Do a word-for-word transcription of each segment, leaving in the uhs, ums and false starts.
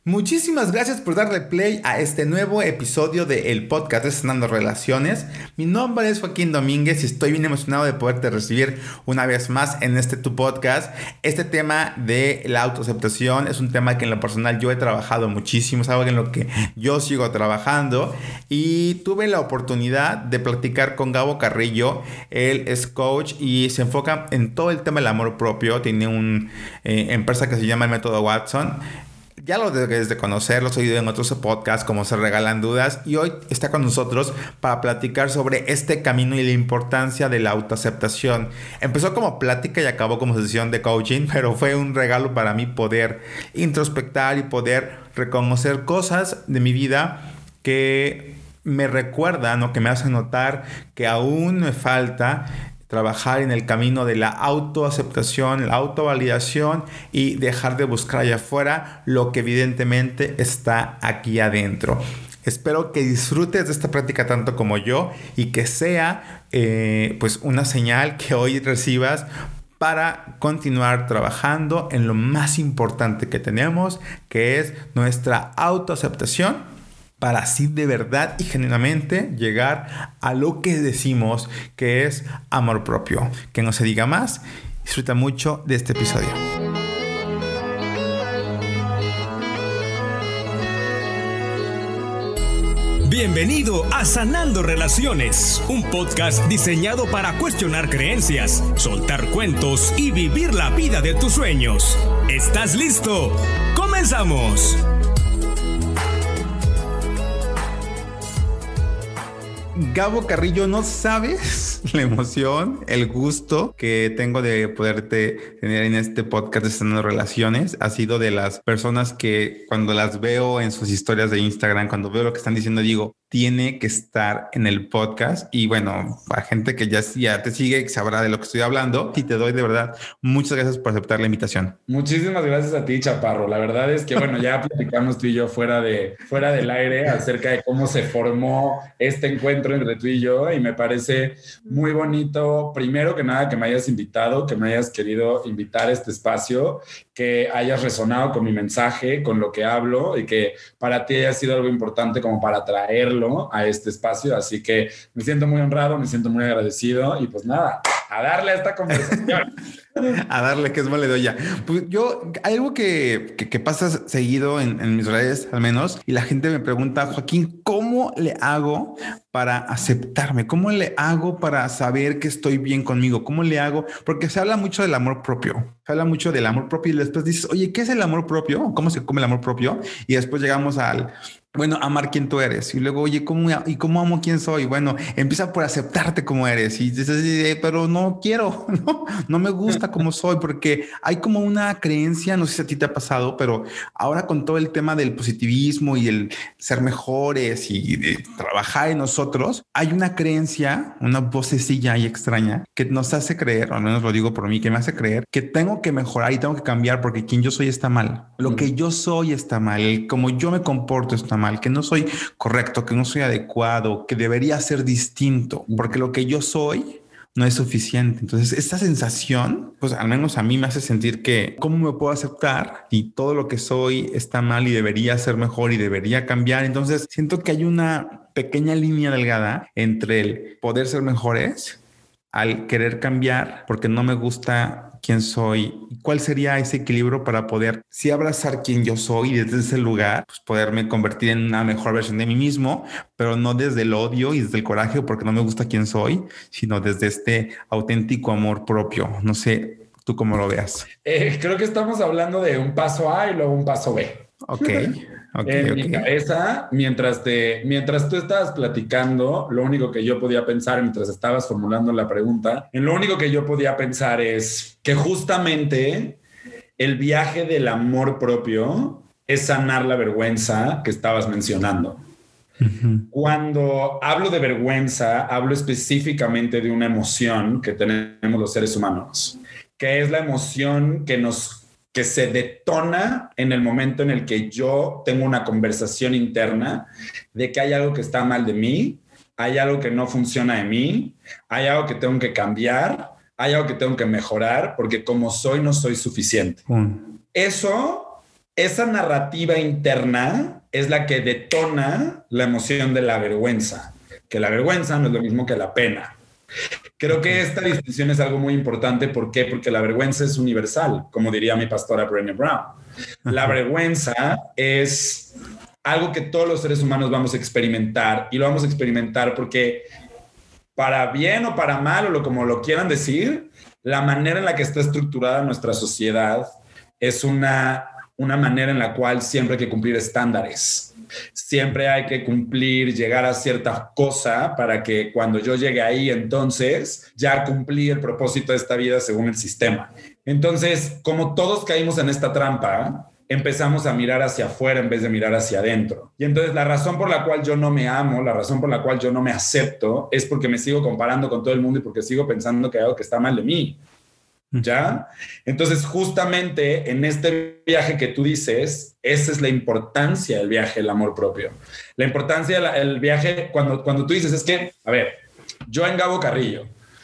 Muchísimas gracias por darle play a este nuevo episodio del podcast de Sanando Relaciones. Mi nombre es Joaquín Domínguez y estoy bien emocionado de poderte recibir una vez más en este tu podcast. Este tema de la autoaceptación es un tema que en lo personal yo he trabajado muchísimo, es algo en lo que yo sigo trabajando y tuve la oportunidad de platicar con Gabo Carrillo. Él es coach y se enfoca en todo el tema del amor propio. Tiene una eh, empresa que se llama el Método Watson. Ya lo debes de conocer, lo he oído en otros podcasts como Se Regalan Dudas, y hoy está con nosotros para platicar sobre este camino y la importancia de la autoaceptación. Empezó como plática y acabó como sesión de coaching, pero fue un regalo para mí poder introspectar y poder reconocer cosas de mi vida que me recuerdan o que me hacen notar que aún me falta trabajar en el camino de la autoaceptación, la autovalidación y dejar de buscar allá afuera lo que evidentemente está aquí adentro. Espero que disfrutes de esta práctica tanto como yo y que sea eh, pues una señal que hoy recibas para continuar trabajando en lo más importante que tenemos, que es nuestra autoaceptación, para así de verdad y genuinamente llegar a lo que decimos que es amor propio. Que no se diga más. Disfruta mucho de este episodio. Bienvenido a Sanando Relaciones, un podcast diseñado para cuestionar creencias, soltar cuentos y vivir la vida de tus sueños. ¿Estás listo? ¡Comenzamos! Gabo Carrillo, no sabes la emoción, el gusto que tengo de poderte tener en este podcast de Sanando Relaciones. Ha sido de las personas que cuando las veo en sus historias de Instagram, cuando veo lo que están diciendo, digo, tiene que estar en el podcast. Y bueno, a gente que ya, ya te sigue, que sabrá de lo que estoy hablando. Y te doy de verdad muchas gracias por aceptar la invitación. Muchísimas gracias a ti, Chaparro. La verdad es que, bueno, ya platicamos tú y yo fuera, de, fuera del aire acerca de cómo se formó este encuentro entre tú y yo, y me parece muy bonito, primero que nada, que me hayas invitado, que me hayas querido invitar a este espacio, que hayas resonado con mi mensaje, con lo que hablo, y que para ti haya sido algo importante como para traerlo a este espacio. Así que me siento muy honrado, me siento muy agradecido, y pues nada, a darle a esta conversación. A darle, que es mole de olla. Pues yo, hay algo que, que, que pasa seguido en, en mis redes, al menos, y la gente me pregunta, Joaquín, ¿cómo le hago para aceptarme? ¿Cómo le hago para saber que estoy bien conmigo? ¿Cómo le hago? Porque se habla mucho del amor propio. Se habla mucho del amor propio y después dices, oye, ¿qué es el amor propio? ¿Cómo se come el amor propio? Y después llegamos al... Bueno, amar quién tú eres. Y luego, oye, ¿cómo, ¿y cómo amo quién soy? Bueno, empieza por aceptarte como eres. Y dices, pero no quiero, no, no me gusta como soy, porque hay como una creencia, no sé si a ti te ha pasado, pero ahora con todo el tema del positivismo y el ser mejores y de trabajar en nosotros, hay una creencia, una vocecilla ahí extraña que nos hace creer, o al menos lo digo por mí, que me hace creer que tengo que mejorar y tengo que cambiar porque quien yo soy está mal. Lo que yo soy está mal, como yo me comporto está mal. Mal, que no soy correcto, que no soy adecuado, que debería ser distinto, porque lo que yo soy no es suficiente. Entonces, esta sensación, pues al menos a mí me hace sentir que cómo me puedo aceptar y todo lo que soy está mal y debería ser mejor y debería cambiar. Entonces, siento que hay una pequeña línea delgada entre el poder ser mejores al querer cambiar porque no me gusta quién soy. ¿Cuál sería ese equilibrio para poder sí abrazar quién yo soy y desde ese lugar pues poderme convertir en una mejor versión de mí mismo, pero no desde el odio y desde el coraje porque no me gusta quién soy, sino desde este auténtico amor propio? No sé, ¿tú cómo lo veas? Eh, creo que estamos hablando de un paso A y luego un paso B. Ok. Okay, en okay. mi cabeza, mientras, te, mientras tú estabas platicando, lo único que yo podía pensar, mientras estabas formulando la pregunta, en lo único que yo podía pensar es que justamente el viaje del amor propio es sanar la vergüenza que estabas mencionando. Uh-huh. Cuando hablo de vergüenza, hablo específicamente de una emoción que tenemos los seres humanos, que es la emoción que nos que se detona en el momento en el que yo tengo una conversación interna de que hay algo que está mal de mí, hay algo que no funciona de mí, hay algo que tengo que cambiar, hay algo que tengo que mejorar, porque como soy no soy suficiente. Mm. Eso esa narrativa interna es la que detona la emoción de la vergüenza, que la vergüenza no es lo mismo que la pena. Creo que esta distinción es algo muy importante. ¿Por qué? Porque la vergüenza es universal, como diría mi pastora Brené Brown. La vergüenza es algo que todos los seres humanos vamos a experimentar, y lo vamos a experimentar porque, para bien o para mal, o lo, como lo quieran decir, la manera en la que está estructurada nuestra sociedad es una, una manera en la cual siempre hay que cumplir estándares. Siempre hay que cumplir, llegar a cierta cosa para que cuando yo llegue ahí, entonces ya cumplí el propósito de esta vida según el sistema. Entonces, como todos caímos en esta trampa, empezamos a mirar hacia afuera en vez de mirar hacia adentro. Y entonces la razón por la cual yo no me amo, la razón por la cual yo no me acepto, es porque me sigo comparando con todo el mundo y porque sigo pensando que hay algo que está mal de mí. ¿Ya? Entonces, justamente en este viaje que tú dices, esa es la importancia del viaje, el amor propio. La importancia del viaje, cuando, cuando tú dices, es que, a ver, yo en Gabo Carrillo,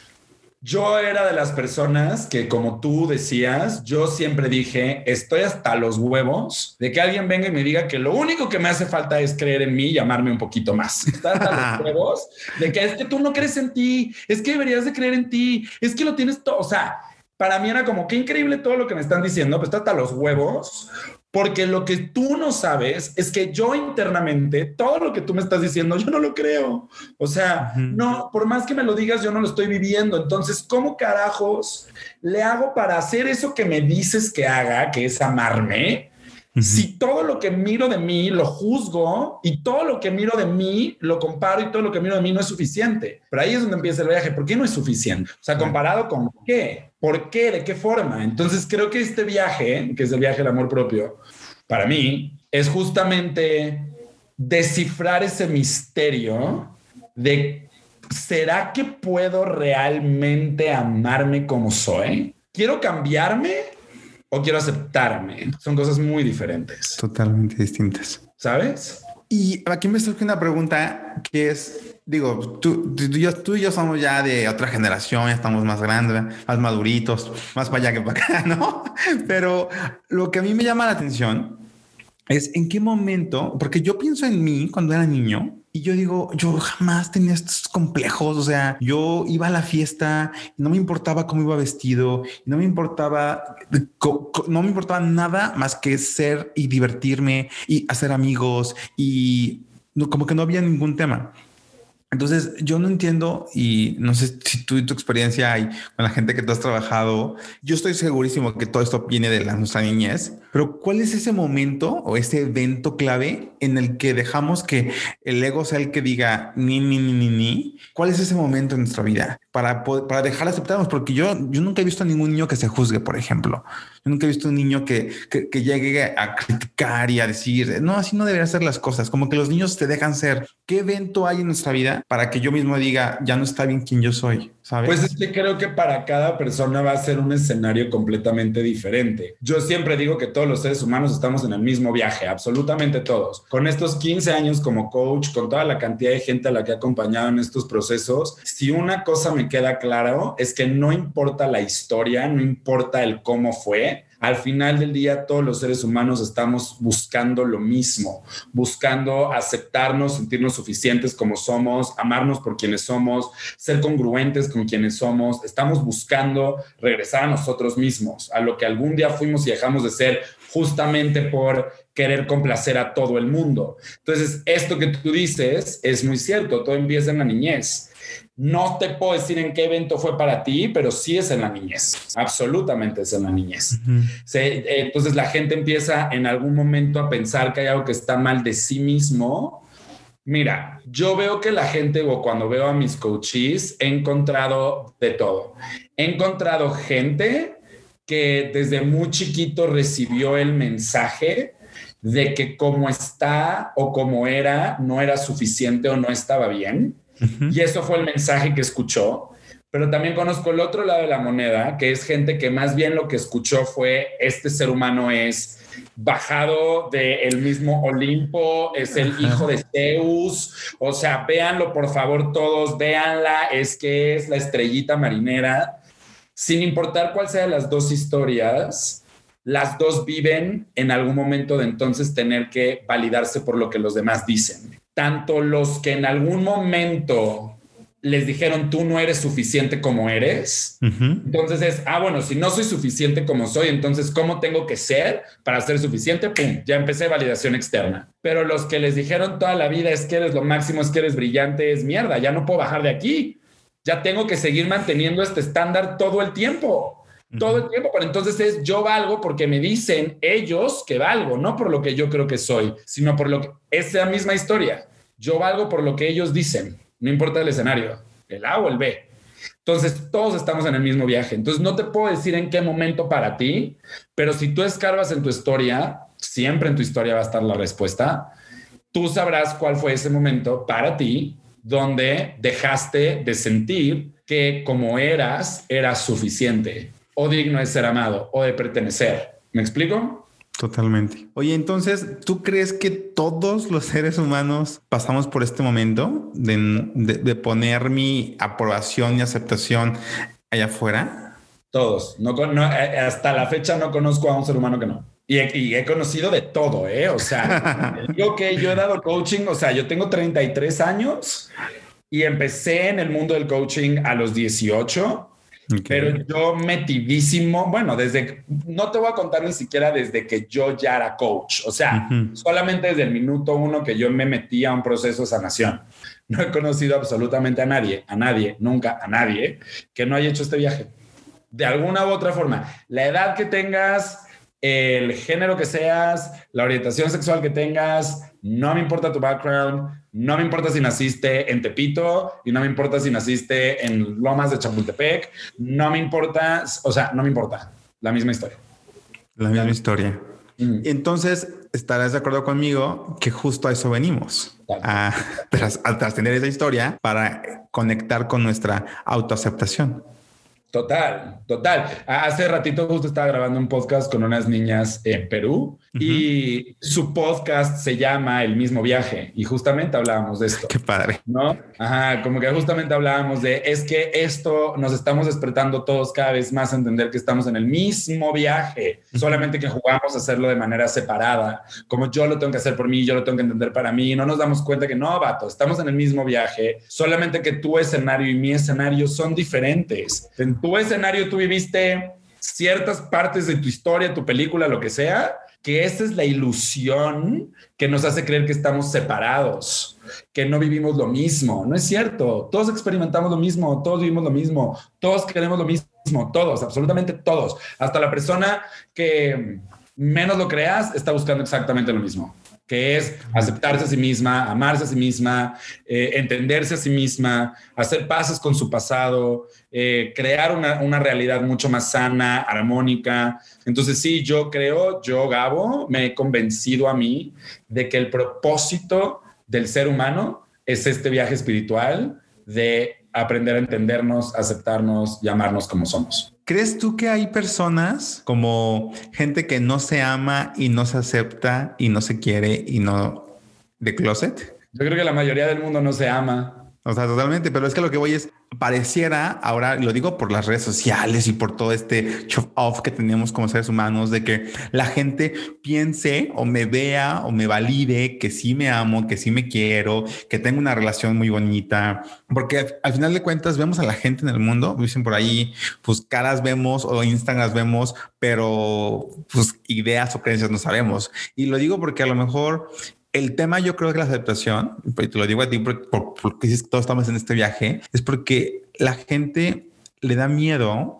yo era de las personas que, como tú decías, yo siempre dije, estoy hasta los huevos de que alguien venga y me diga que lo único que me hace falta es creer en mí y amarme un poquito más. Estoy hasta los huevos de que es que tú no crees en ti, es que deberías de creer en ti, es que lo tienes todo, o sea... Para mí era como, qué increíble todo lo que me están diciendo, pues está hasta los huevos, porque lo que tú no sabes es que yo internamente, todo lo que tú me estás diciendo, yo no lo creo. O sea, uh-huh. no, por más que me lo digas, yo no lo estoy viviendo. Entonces, ¿cómo carajos le hago para hacer eso que me dices que haga, que es amarme? Uh-huh. Si todo lo que miro de mí lo juzgo y todo lo que miro de mí lo comparo y todo lo que miro de mí no es suficiente. Pero ahí es donde empieza el viaje. ¿Por qué no es suficiente? O sea, ¿comparado con qué? ¿Por qué? ¿De qué forma? Entonces creo que este viaje, que es el viaje del amor propio, para mí es justamente descifrar ese misterio de ¿será que puedo realmente amarme como soy? ¿Quiero cambiarme o quiero aceptarme? Son cosas muy diferentes. Totalmente distintas. ¿Sabes? Y aquí me surge una pregunta que es, digo, tú, tú, tú, tú y yo somos ya de otra generación, ya estamos más grandes, más maduritos, más para allá que para acá, ¿no? Pero lo que a mí me llama la atención es en qué momento, porque yo pienso en mí cuando era niño y yo digo, yo jamás tenía estos complejos. O sea, yo iba a la fiesta y no me importaba cómo iba vestido, no me importaba, no me importaba nada más que ser y divertirme y hacer amigos, y no, como que no había ningún tema. Entonces yo no entiendo, y no sé si tú y tu experiencia y con la gente que tú has trabajado, yo estoy segurísimo que todo esto viene de la, nuestra niñez, pero ¿cuál es ese momento o ese evento clave en el que dejamos que el ego sea el que diga ni, ni, ni, ni, ni? ¿Cuál es ese momento en nuestra vida para, poder, para dejar de aceptarnos? Porque yo, yo nunca he visto a ningún niño que se juzgue, por ejemplo. Yo nunca he visto un niño que, que, que llegue a criticar y a decir, no, así no deberían ser las cosas. Como que los niños te dejan ser. ¿Qué evento hay en nuestra vida para que yo mismo diga, ya no está bien quien yo soy? ¿Sabes? Pues es que creo que para cada persona va a ser un escenario completamente diferente. Yo siempre digo que todos los seres humanos estamos en el mismo viaje, absolutamente todos. Con estos quince años como coach, con toda la cantidad de gente a la que he acompañado en estos procesos, si una cosa me queda claro es que no importa la historia, no importa el cómo fue, al final del día todos los seres humanos estamos buscando lo mismo, buscando aceptarnos, sentirnos suficientes como somos, amarnos por quienes somos, ser congruentes con quienes somos. Estamos buscando regresar a nosotros mismos, a lo que algún día fuimos y dejamos de ser, justamente por querer complacer a todo el mundo. Entonces, esto que tú dices es muy cierto, todo empieza en la niñez. No te puedo decir en qué evento fue para ti, pero sí es en la niñez. Absolutamente es en la niñez. Uh-huh. Se, entonces la gente empieza en algún momento a pensar que hay algo que está mal de sí mismo. Mira, yo veo que la gente, o cuando veo a mis coaches, he encontrado de todo. He encontrado gente que desde muy chiquito recibió el mensaje de que como está o como era, no era suficiente o no estaba bien. Uh-huh. Y eso fue el mensaje que escuchó. Pero también conozco el otro lado de la moneda, que es gente que más bien lo que escuchó fue: este ser humano es bajado del mismo Olimpo, es el uh-huh. hijo de Zeus. O sea, véanlo por favor todos, véanla, es que es la estrellita marinera. Sin importar cuál sea de las dos historias, las dos viven en algún momento de entonces tener que validarse por lo que los demás dicen. Tanto los que en algún momento les dijeron tú no eres suficiente como eres. Uh-huh. Entonces es, ah, bueno, si no soy suficiente como soy, entonces ¿cómo tengo que ser para ser suficiente? Pum, ya empecé validación externa. Pero los que les dijeron toda la vida es que eres lo máximo, es que eres brillante, es mierda, ya no puedo bajar de aquí. Ya tengo que seguir manteniendo este estándar todo el tiempo. Uh-huh. Todo el tiempo. Pero entonces es yo valgo porque me dicen ellos que valgo, no por lo que yo creo que soy, sino por lo que es la misma historia. Yo valgo por lo que ellos dicen. No importa el escenario, el A o el B. Entonces, todos estamos en el mismo viaje. Entonces, no te puedo decir en qué momento para ti, pero si tú escarbas en tu historia, siempre en tu historia va a estar la respuesta. Tú sabrás cuál fue ese momento para ti donde dejaste de sentir que como eras, eras suficiente o digno de ser amado o de pertenecer. ¿Me explico? Totalmente. Oye, entonces, ¿tú crees que todos los seres humanos pasamos por este momento de, de, de poner mi aprobación y aceptación allá afuera? Todos. No, no, hasta la fecha no conozco a un ser humano que no. Y he, y he conocido de todo, ¿eh? O sea, digo que yo he dado coaching, o sea, yo tengo treinta y tres años y empecé en el mundo del coaching a los dieciocho. Okay. Pero yo metidísimo, bueno, desde, no te voy a contar ni siquiera desde que yo ya era coach, o sea, uh-huh. solamente desde el minuto uno que yo me metí a un proceso de sanación. No he conocido absolutamente a nadie, a nadie, nunca a nadie que no haya hecho este viaje. De alguna u otra forma, la edad que tengas, el género que seas, la orientación sexual que tengas, no me importa tu background, no me importa si naciste en Tepito y no me importa si naciste en Lomas de Chapultepec, no me importa, o sea, no me importa, la misma historia. La misma historia. Mm. Entonces, estarás de acuerdo conmigo que justo a eso venimos, a, tras, a trascender esa historia para conectar con nuestra autoaceptación. Total, total. Hace ratito justo estaba grabando un podcast con unas niñas en Perú uh-huh. y su podcast se llama El Mismo Viaje y justamente hablábamos de esto. Qué padre. ¿No? Ajá, como que justamente hablábamos de es que esto nos estamos despertando todos cada vez más a entender que estamos en el mismo viaje, uh-huh. solamente que jugamos a hacerlo de manera separada, como yo lo tengo que hacer por mí, yo lo tengo que entender para mí, no nos damos cuenta que no, vato, estamos en el mismo viaje, solamente que tu escenario y mi escenario son diferentes. En tu escenario tú viviste ciertas partes de tu historia, tu película, lo que sea, que esa es la ilusión que nos hace creer que estamos separados, que no vivimos lo mismo. No es cierto. Todos experimentamos lo mismo, todos vivimos lo mismo, todos queremos lo mismo, todos, absolutamente todos. Hasta la persona que menos lo creas está buscando exactamente lo mismo, que es aceptarse a sí misma, amarse a sí misma, eh, entenderse a sí misma, hacer paces con su pasado, eh, crear una, una realidad mucho más sana, armónica. Entonces sí, yo creo, yo Gabo, me he convencido a mí de que el propósito del ser humano es este viaje espiritual de aprender a entendernos, aceptarnos y amarnos como somos. ¿Crees tú que hay personas como gente que no se ama y no se acepta y no se quiere y no de closet? Yo creo que la mayoría del mundo no se ama. O sea, totalmente, pero es que lo que voy es, pareciera, ahora lo digo por las redes sociales y por todo este show off que tenemos como seres humanos, de que la gente piense o me vea o me valide que sí me amo, que sí me quiero, que tengo una relación muy bonita, porque al final de cuentas vemos a la gente en el mundo, dicen por ahí, pues caras vemos o Instagram vemos, pero pues ideas o creencias no sabemos. Y lo digo porque a lo mejor el tema, yo creo que la aceptación, y te lo digo a ti porque, porque todos estamos en este viaje, es porque la gente le da miedo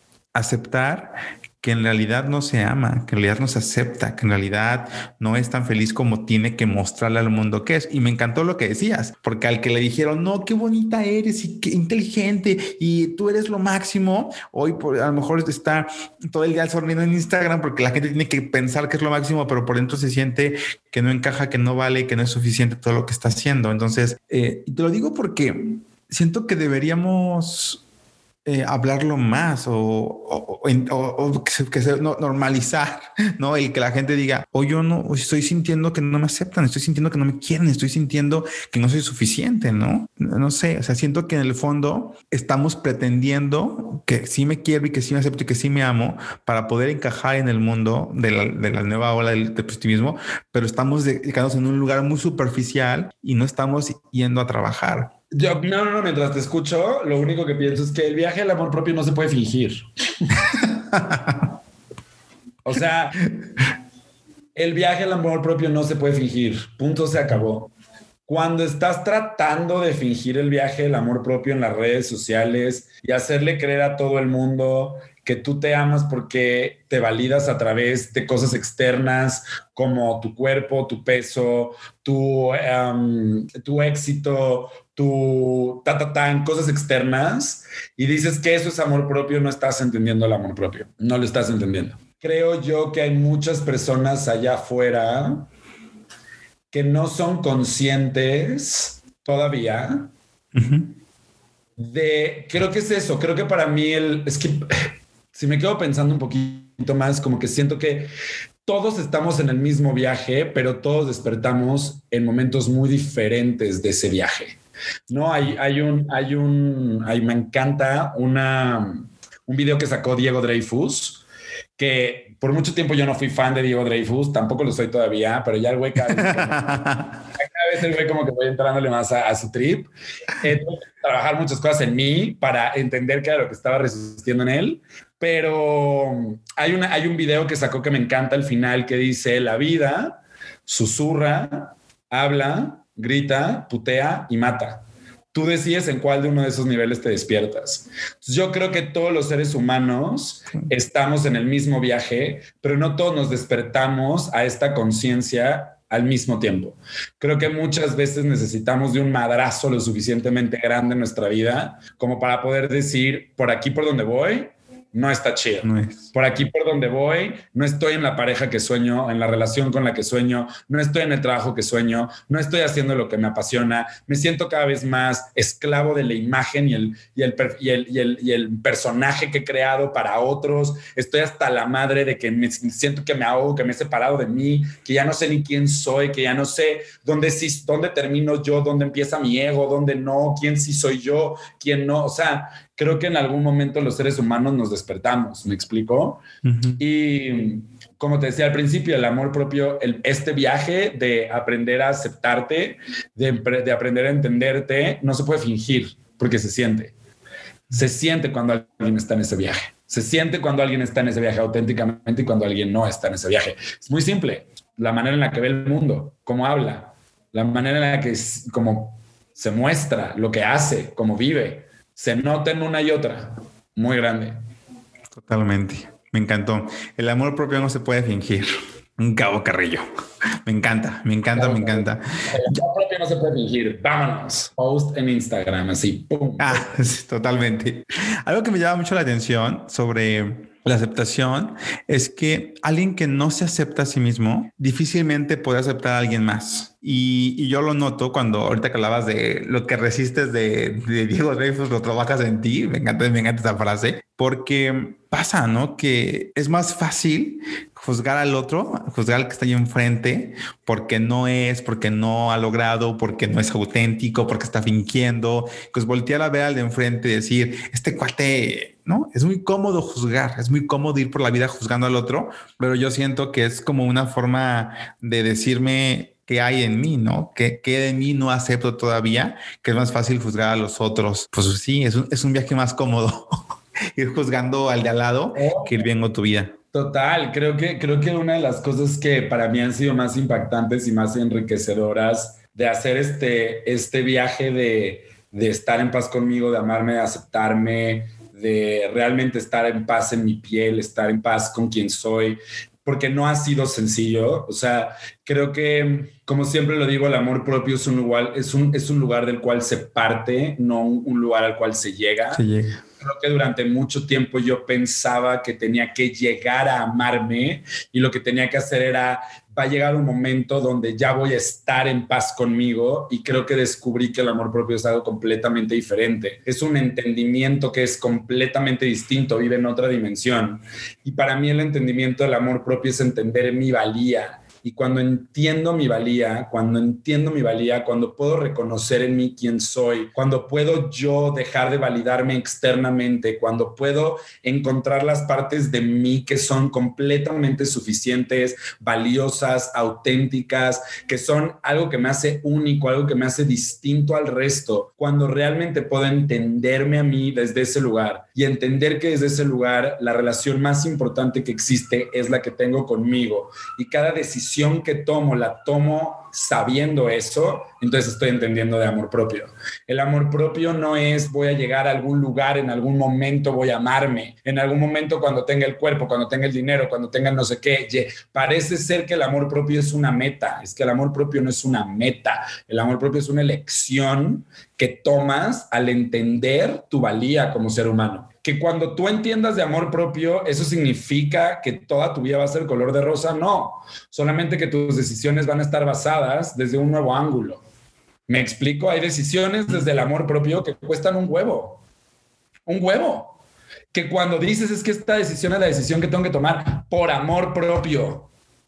aceptar que en realidad no se ama, que en realidad no se acepta, que en realidad no es tan feliz como tiene que mostrarle al mundo que es. Y me encantó lo que decías, porque al que le dijeron, no, qué bonita eres y qué inteligente y tú eres lo máximo, hoy por, a lo mejor está todo el día sonriendo en Instagram porque la gente tiene que pensar que es lo máximo, pero por dentro se siente que no encaja, que no vale, que no es suficiente todo lo que está haciendo. Entonces, eh, te lo digo porque siento que deberíamos eh, hablarlo más o, o, o, o que se, que se no, normalizar, ¿no? El que la gente diga, o oh, yo no, o estoy sintiendo que no me aceptan, estoy sintiendo que no me quieren, estoy sintiendo que no soy suficiente, ¿no? No sé, o sea, siento que en el fondo estamos pretendiendo que sí me quiero y que sí me acepto y que sí me amo para poder encajar en el mundo de la, de la nueva ola del, del positivismo, pero estamos dedicándonos en un lugar muy superficial y no estamos yendo a trabajar. Yo, no, no, no, mientras te escucho, lo único que pienso es que el viaje al amor propio no se puede fingir. O sea, el viaje al amor propio no se puede fingir. Punto, se acabó. Cuando estás tratando de fingir el viaje del amor propio en las redes sociales y hacerle creer a todo el mundo que tú te amas porque te validas a través de cosas externas como tu cuerpo, tu peso, tu, um, tu éxito, tu ta, ta, ta, en cosas externas, y dices que eso es amor propio, no estás entendiendo el amor propio. No lo estás entendiendo. Creo yo que hay muchas personas allá afuera que no son conscientes todavía uh-huh. de, creo que es eso, creo que para mí el, es que si me quedo pensando un poquito más, como que siento que todos estamos en el mismo viaje, pero todos despertamos en momentos muy diferentes de ese viaje. No, hay, hay un, hay un, hay, me encanta una, un video que sacó Diego Dreyfus, que por mucho tiempo yo no fui fan de Diego Dreyfus, tampoco lo soy todavía, pero ya el güey cada vez, que, cada vez el güey como que voy entrándole más a, a su trip. Eh, trabajar muchas cosas en mí para entender qué era lo que estaba resistiendo en él, pero hay, una, hay un video que sacó que me encanta al final que dice: la vida susurra, habla, grita, putea y mata. Tú decides en cuál de uno de esos niveles te despiertas. Entonces, yo creo que todos los seres humanos estamos en el mismo viaje, pero no todos nos despertamos a esta conciencia al mismo tiempo. Creo que muchas veces necesitamos de un madrazo lo suficientemente grande en nuestra vida como para poder decir, por aquí por donde voy, no está chido. No es. Por aquí por donde voy, no estoy en la pareja que sueño, en la relación con la que sueño, no estoy en el trabajo que sueño, no estoy haciendo lo que me apasiona, me siento cada vez más esclavo de la imagen y el, y el, y el, y el, y el personaje que he creado para otros, estoy hasta la madre de que me siento que me ahogo, que me he separado de mí, que ya no sé ni quién soy, que ya no sé dónde, sí, dónde termino yo, dónde empieza mi ego, dónde no, quién sí soy yo, quién no, o sea... Creo que en algún momento los seres humanos nos despertamos, ¿me explico? Uh-huh. Y como te decía al principio, el amor propio, el, este viaje de aprender a aceptarte, de, de aprender a entenderte, no se puede fingir porque se siente. Se siente cuando alguien está en ese viaje. Se siente cuando alguien está en ese viaje auténticamente y cuando alguien no está en ese viaje. Es muy simple. La manera en la que ve el mundo, cómo habla, la manera en la que como se muestra, lo que hace, cómo vive. Se nota en una y otra. Muy grande. Totalmente. Me encantó. El amor propio no se puede fingir. Un Cabo Carrillo. Me encanta, me encanta, Cabo me encanta. El amor propio no se puede fingir. Vámonos. Post en Instagram, así. Pum. Ah, sí, totalmente. Algo que me llama mucho la atención sobre la aceptación es que alguien que no se acepta a sí mismo difícilmente puede aceptar a alguien más. Y, y yo lo noto cuando ahorita que hablabas de lo que resistes de, de Diego Dreyfus, lo trabajas en ti. Me encanta, me encanta esa frase, porque pasa, ¿no? Que es más fácil juzgar al otro, juzgar al que está ahí enfrente, porque no es, porque no ha logrado, porque no es auténtico, porque está fingiendo. Pues voltear a ver al de enfrente y decir, este cuate, ¿no? Es muy cómodo juzgar, es muy cómodo ir por la vida juzgando al otro, pero yo siento que es como una forma de decirme qué hay en mí, ¿no? ¿Qué, qué de mí no acepto todavía? Que es más fácil juzgar a los otros. Pues sí, es un, es un viaje más cómodo ir juzgando al de al lado que ir viendo tu vida. Total, creo que, creo que una de las cosas que para mí han sido más impactantes y más enriquecedoras de hacer este, este viaje de, de estar en paz conmigo, de amarme, de aceptarme, de realmente estar en paz en mi piel, estar en paz con quien soy, porque no ha sido sencillo. O sea, creo que, como siempre lo digo, el amor propio es un lugar, es un, es un lugar del cual se parte, no un, un lugar al cual se llega. Se llega. Creo que durante mucho tiempo yo pensaba que tenía que llegar a amarme y lo que tenía que hacer era va a llegar un momento donde ya voy a estar en paz conmigo, y creo que descubrí que el amor propio es algo completamente diferente. Es un entendimiento que es completamente distinto, vive en otra dimensión. Y para mí el entendimiento del amor propio es entender mi valía. Y cuando entiendo mi valía, cuando entiendo mi valía, cuando puedo reconocer en mí quién soy, cuando puedo yo dejar de validarme externamente, cuando puedo encontrar las partes de mí que son completamente suficientes, valiosas, auténticas, que son algo que me hace único, algo que me hace distinto al resto, cuando realmente puedo entenderme a mí desde ese lugar y entender que desde ese lugar la relación más importante que existe es la que tengo conmigo, y cada decisión que tomo, la tomo sabiendo eso, entonces estoy entendiendo de amor propio. El amor propio no es voy a llegar a algún lugar, en algún momento voy a amarme, en algún momento cuando tenga el cuerpo, cuando tenga el dinero, cuando tenga el no sé qué. Parece ser que el amor propio es una meta. Es que el amor propio no es una meta. El amor propio es una elección que tomas al entender tu valía como ser humano. Que cuando tú entiendas de amor propio, eso significa que toda tu vida va a ser color de rosa. No, solamente que tus decisiones van a estar basadas desde un nuevo ángulo. ¿Me explico? Hay decisiones desde el amor propio que cuestan un huevo. Un huevo. Que cuando dices es que esta decisión es la decisión que tengo que tomar por amor propio.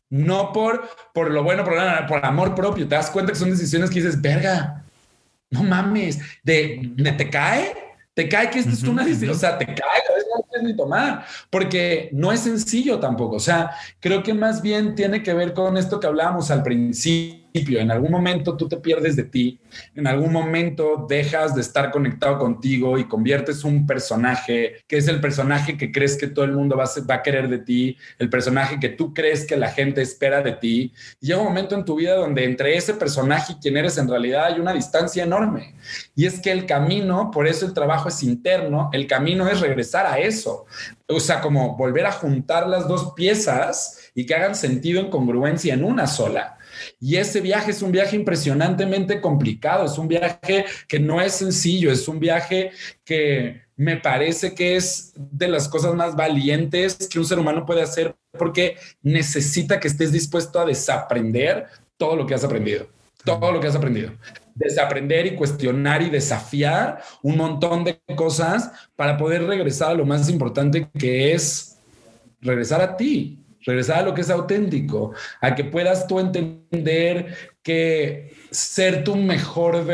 No por, por lo bueno, por, por amor propio. Te das cuenta que son decisiones que dices, verga, no mames, de, de te cae. Te cae que esta uh-huh, es una decisión, uh-huh. O sea, te cae, a veces no puedes ni tomar, porque no es sencillo tampoco. O sea, creo que más bien tiene que ver con esto que hablábamos al principio. En algún momento tú te pierdes de ti, en algún momento dejas de estar conectado contigo y conviertes un personaje que es el personaje que crees que todo el mundo va a, ser, va a querer de ti, el personaje que tú crees que la gente espera de ti. Y llega un momento en tu vida donde entre ese personaje y quien eres en realidad hay una distancia enorme. Y es que el camino, por eso el trabajo es interno, el camino es regresar a eso. O sea, como volver a juntar las dos piezas y que hagan sentido en congruencia en una sola. Y ese viaje es un viaje impresionantemente complicado, es un viaje que no es sencillo, es un viaje que me parece que es de las cosas más valientes que un ser humano puede hacer, porque necesita que estés dispuesto a desaprender todo lo que has aprendido, todo lo que has aprendido. Desaprender y cuestionar y desafiar un montón de cosas para poder regresar a lo más importante, que es regresar a ti. Regresar a lo que es auténtico, a que puedas tú entender que ser tu mejor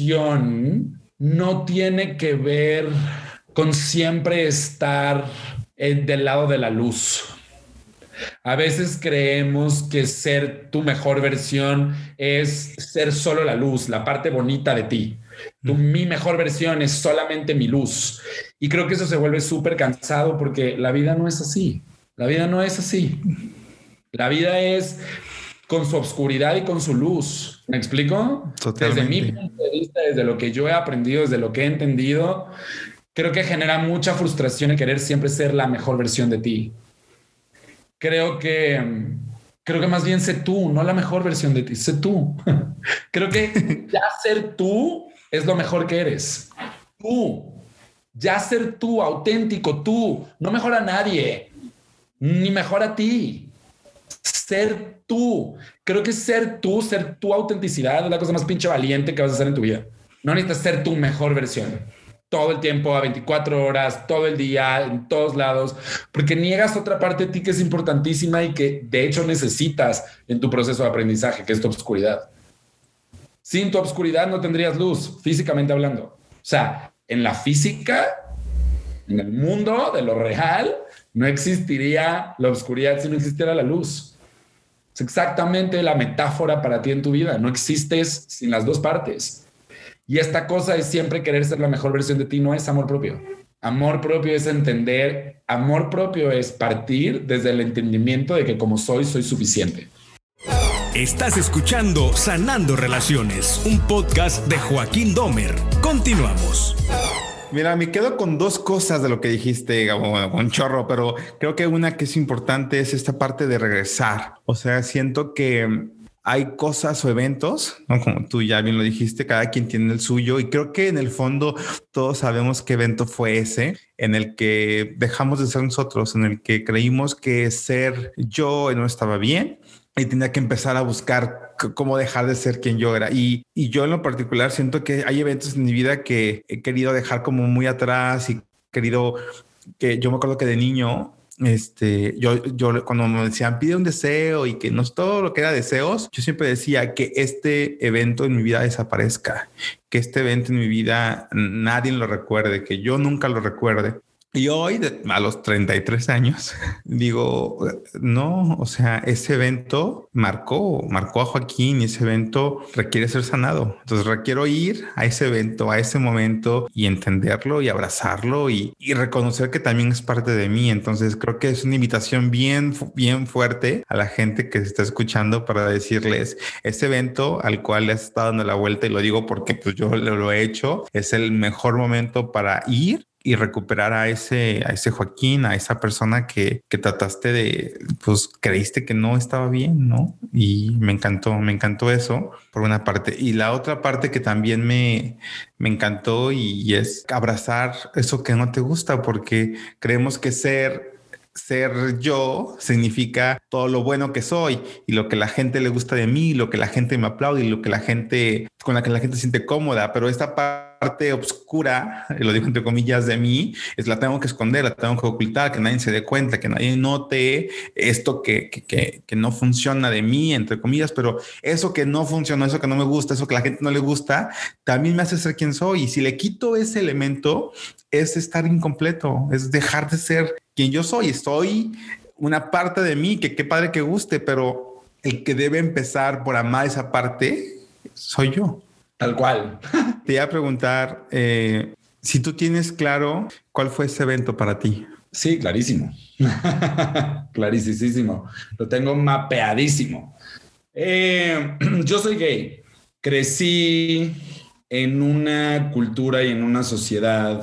versión no tiene que ver con siempre estar del lado de la luz. A veces creemos que ser tu mejor versión es ser solo la luz, la parte bonita de ti. Tu, mi mejor versión es solamente mi luz. Y creo que eso se vuelve súper cansado, porque la vida no es así. La vida no es así. La vida es con su oscuridad y con su luz. ¿Me explico? Totalmente. Desde mi punto de vista, desde lo que yo he aprendido, desde lo que he entendido, creo que genera mucha frustración el querer siempre ser la mejor versión de ti. Creo que, creo que más bien sé tú, no la mejor versión de ti, sé tú. Creo que ya ser tú es lo mejor que eres. Tú. Ya ser tú, auténtico, tú. No mejor a nadie. Ni mejor a ti. Ser tú. Creo que ser tú, ser tu autenticidad es la cosa más pinche valiente que vas a hacer en tu vida. No necesitas ser tu mejor versión todo el tiempo, a veinticuatro horas, todo el día, en todos lados, porque niegas otra parte de ti que es importantísima y que de hecho necesitas en tu proceso de aprendizaje, que es tu obscuridad. Sin tu obscuridad no tendrías luz, físicamente hablando. O sea, en la física, en el mundo de lo real, no existiría la oscuridad si no existiera la luz. Es exactamente la metáfora para ti en tu vida. No existes sin las dos partes. Y esta cosa es siempre querer ser la mejor versión de ti. No es amor propio. Amor propio es entender. Amor propio es partir desde el entendimiento de que como soy, soy suficiente. Estás escuchando Sanando Relaciones, un podcast de Joaquín Domer. Continuamos. Mira, me quedo con dos cosas de lo que dijiste, Gabo, bueno, un chorro, pero creo que una que es importante es esta parte de regresar. O sea, siento que hay cosas o eventos, ¿no? Como tú ya bien lo dijiste, cada quien tiene el suyo, y creo que en el fondo todos sabemos qué evento fue ese en el que dejamos de ser nosotros, en el que creímos que ser yo no estaba bien, y tenía que empezar a buscar c- cómo dejar de ser quien yo era. Y, y yo en lo particular siento que hay eventos en mi vida que he querido dejar como muy atrás y querido que yo me acuerdo que de niño, este, yo, yo cuando me decían pide un deseo y que no es todo lo que era deseos, yo siempre decía que este evento en mi vida desaparezca, que este evento en mi vida nadie lo recuerde, que yo nunca lo recuerde. Y hoy, de- a los treinta y tres años, digo, no, o sea, ese evento marcó, marcó a Joaquín y ese evento requiere ser sanado. Entonces requiero ir a ese evento, a ese momento y entenderlo y abrazarlo y, y reconocer que también es parte de mí. Entonces creo que es una invitación bien, fu- bien fuerte a la gente que se está escuchando para decirles ese evento al cual le has estado dando la vuelta, y lo digo porque pues yo lo, lo he hecho, es el mejor momento para ir y recuperar a ese, a ese Joaquín, a esa persona que, que trataste de, pues creíste que no estaba bien, ¿no? Y me encantó, me encantó eso por una parte. Y la otra parte que también me, me encantó y, y es abrazar eso que no te gusta, porque creemos que ser ser yo significa todo lo bueno que soy y lo que la gente le gusta de mí, lo que la gente me aplaude y lo que la gente, con la que la gente se siente cómoda. Pero esta parte oscura, lo digo entre comillas, de mí, es la tengo que esconder, la tengo que ocultar, que nadie se dé cuenta, que nadie note esto que, que, que, que no funciona de mí, entre comillas, pero eso que no funciona, eso que no me gusta, eso que a la gente no le gusta, también me hace ser quien soy. Y si le quito ese elemento, es estar incompleto, es dejar de ser quien yo soy. Estoy una parte de mí que qué padre que guste, pero el que debe empezar por amar esa parte soy yo. Tal cual. Te iba a preguntar eh, si tú tienes claro cuál fue ese evento para ti. Sí, clarísimo. Clarísimo. Lo tengo mapeadísimo. Eh, yo soy gay. Crecí en una cultura y en una sociedad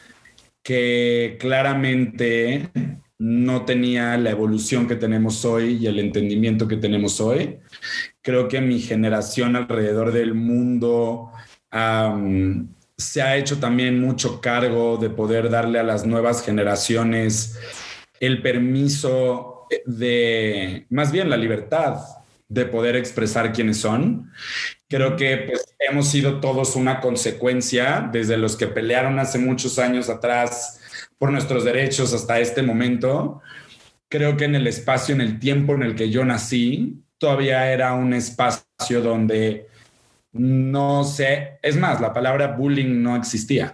que claramente no tenía la evolución que tenemos hoy y el entendimiento que tenemos hoy. Creo que mi generación alrededor del mundo um, se ha hecho también mucho cargo de poder darle a las nuevas generaciones el permiso de, más bien la libertad de poder expresar quiénes son. Creo que pues, hemos sido todos una consecuencia, desde los que pelearon hace muchos años atrás por nuestros derechos hasta este momento. Creo que en el espacio, en el tiempo en el que yo nací, todavía era un espacio donde no sé, es más, la palabra bullying no existía.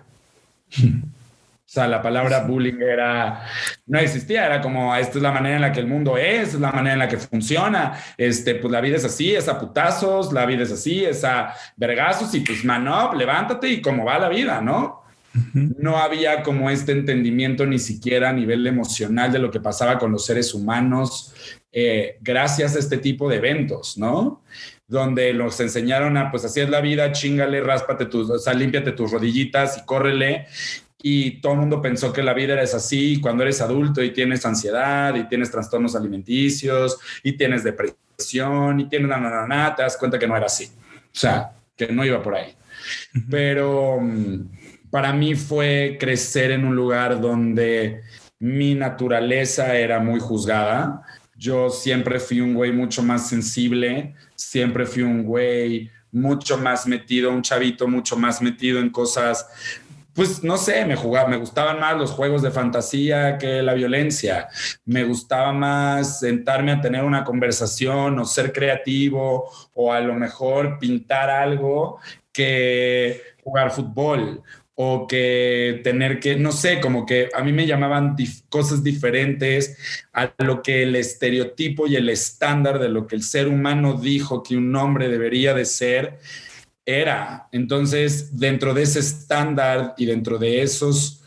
O sea, la palabra bullying era, no existía, era como, esta es la manera en la que el mundo es, es la manera en la que funciona, este, pues la vida es así, es a putazos, la vida es así, es a vergazos y pues man up, levántate y cómo va la vida, ¿no? Uh-huh. No había como este entendimiento ni siquiera a nivel emocional de lo que pasaba con los seres humanos eh, gracias a este tipo de eventos, ¿no? Donde los enseñaron a, pues así es la vida, chíngale, ráspate tus, o sea, límpiate tus rodillitas y córrele. Y todo el mundo pensó que la vida era así cuando eres adulto y tienes ansiedad y tienes trastornos alimenticios y tienes depresión y tienes na, na, na, na, te das cuenta que no era así. O sea, que no iba por ahí. Uh-huh. Pero para mí fue crecer en un lugar donde mi naturaleza era muy juzgada. Yo siempre fui un güey mucho más sensible, siempre fui un güey mucho más metido, un chavito mucho más metido en cosas. Pues no sé, me jugaba, me gustaban más los juegos de fantasía que la violencia. Me gustaba más sentarme a tener una conversación o ser creativo o a lo mejor pintar algo que jugar fútbol o que tener que, no sé, como que a mí me llamaban dif- cosas diferentes a lo que el estereotipo y el estándar de lo que el ser humano dijo que un hombre debería de ser era. Entonces, dentro de ese estándar y dentro de esos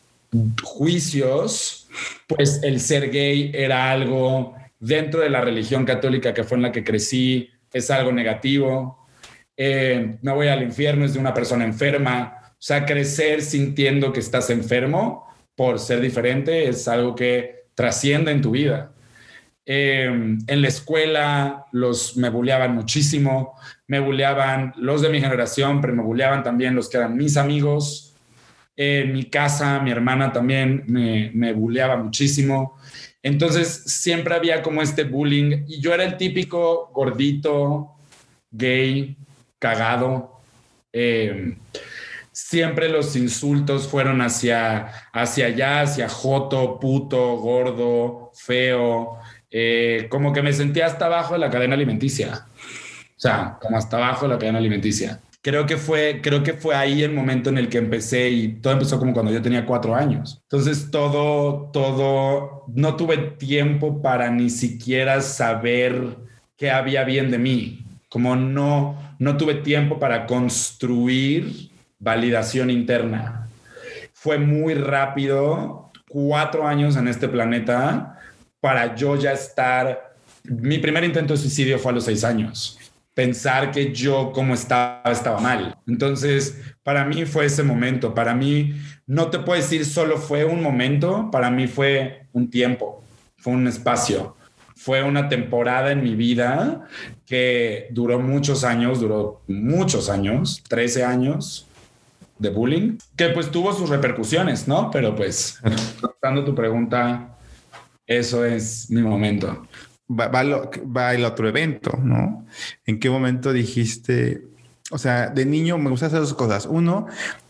juicios, pues el ser gay era algo, dentro de la religión católica que fue en la que crecí, es algo negativo. Eh, me voy al infierno, es de una persona enferma. O sea, crecer sintiendo que estás enfermo por ser diferente es algo que trasciende en tu vida. Eh, en la escuela los me bulleaban muchísimo, me bulleaban los de mi generación, pero me bulleaban también los que eran mis amigos. En mi casa, mi hermana también me, me bulleaba muchísimo. Entonces siempre había como este bullying y yo era el típico gordito, gay, cagado. Eh, siempre los insultos fueron hacia, hacia allá, hacia joto, puto, gordo, feo. Eh, como que me sentía hasta abajo de la cadena alimenticia. O sea, como hasta abajo de la cadena alimenticia. Creo que fue, creo que fue ahí el momento en el que empecé y todo empezó como cuando yo tenía cuatro años. Entonces todo, todo, no tuve tiempo para ni siquiera saber qué había bien de mí. Como no, no tuve tiempo para construir validación interna. Fue muy rápido, cuatro años en este planeta para yo ya estar... Mi primer intento de suicidio fue a los seis años. Pensar que yo como estaba, estaba mal. Entonces, para mí fue ese momento. Para mí, no te puedo decir solo fue un momento, para mí fue un tiempo, fue un espacio. Fue una temporada en mi vida que duró muchos años, duró muchos años, trece años de bullying, que pues tuvo sus repercusiones, ¿no? Pero pues, contestando tu pregunta, eso es mi momento. Va, va, lo, va el otro evento, ¿no? ¿En qué momento dijiste, o sea, de niño me gusta hacer dos cosas? Uno,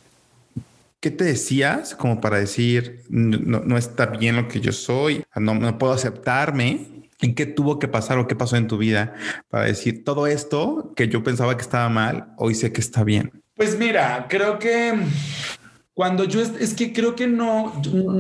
¿qué te decías como para decir, no, no está bien lo que yo soy, no, no puedo aceptarme? ¿Y qué tuvo que pasar o qué pasó en tu vida para decir todo esto que yo pensaba que estaba mal, hoy sé que está bien? Pues mira, creo que cuando yo, es, es que creo que no,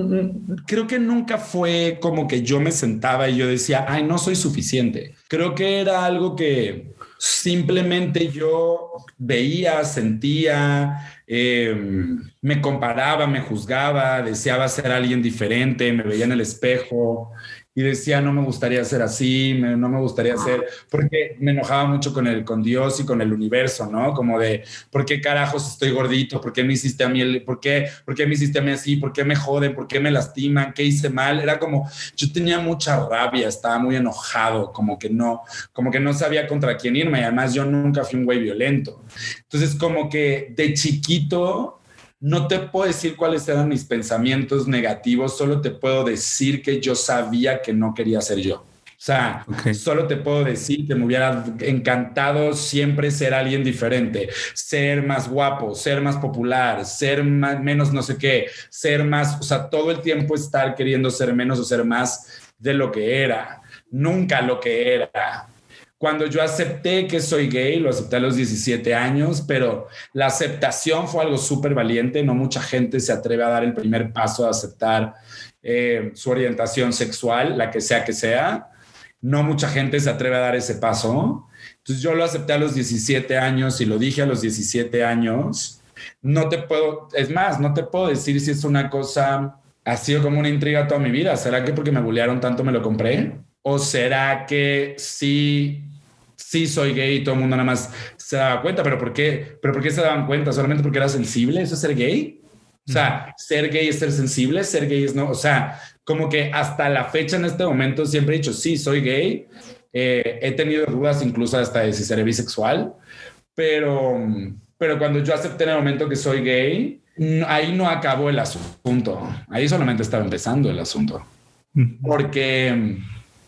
creo que nunca fue como que yo me sentaba y yo decía, ay, no soy suficiente. Creo que era algo que simplemente yo veía, sentía, eh, me comparaba, me juzgaba, deseaba ser alguien diferente, me veía en el espejo y decía, no me gustaría ser así, me, no me gustaría ser, porque me enojaba mucho con, el, con Dios y con el universo, ¿no? Como de, ¿por qué carajos estoy gordito? ¿Por qué me hiciste a mí? ¿Por qué, ¿Por qué me hiciste a mí así? ¿Por qué me joden? ¿Por qué me lastiman? ¿Qué hice mal? Era como, yo tenía mucha rabia, estaba muy enojado, como que no, como que no sabía contra quién irme, y además yo nunca fui un güey violento. Entonces, como que de chiquito... No te puedo decir cuáles eran mis pensamientos negativos, solo te puedo decir que yo sabía que no quería ser yo. O sea, okay. Solo te puedo decir que me hubiera encantado siempre ser alguien diferente, ser más guapo, ser más popular, ser más, menos no sé qué, ser más, o sea, todo el tiempo estar queriendo ser menos o ser más de lo que era, nunca lo que era. Cuando yo acepté que soy gay, lo acepté a los diecisiete años, pero la aceptación fue algo súper valiente. No mucha gente se atreve a dar el primer paso a aceptar eh, su orientación sexual, la que sea que sea. No mucha gente se atreve a dar ese paso. Entonces yo lo acepté a los diecisiete años y lo dije a los diecisiete años. No te puedo, es más, no te puedo decir si es una cosa, ha sido como una intriga toda mi vida. ¿Será que porque me bullearon tanto me lo compré? ¿O será que sí, sí soy gay y todo el mundo nada más se daba cuenta? ¿Pero por qué? ¿Pero por qué se daban cuenta? ¿Solamente porque era sensible? ¿Eso es ser gay? O sea, ser gay es ser sensible, ser gay es no. O sea, como que hasta la fecha en este momento siempre he dicho, sí, soy gay. Eh, he tenido dudas incluso hasta de si seré bisexual. Pero, pero cuando yo acepté en el momento que soy gay, ahí no acabó el asunto. Ahí solamente estaba empezando el asunto. Porque...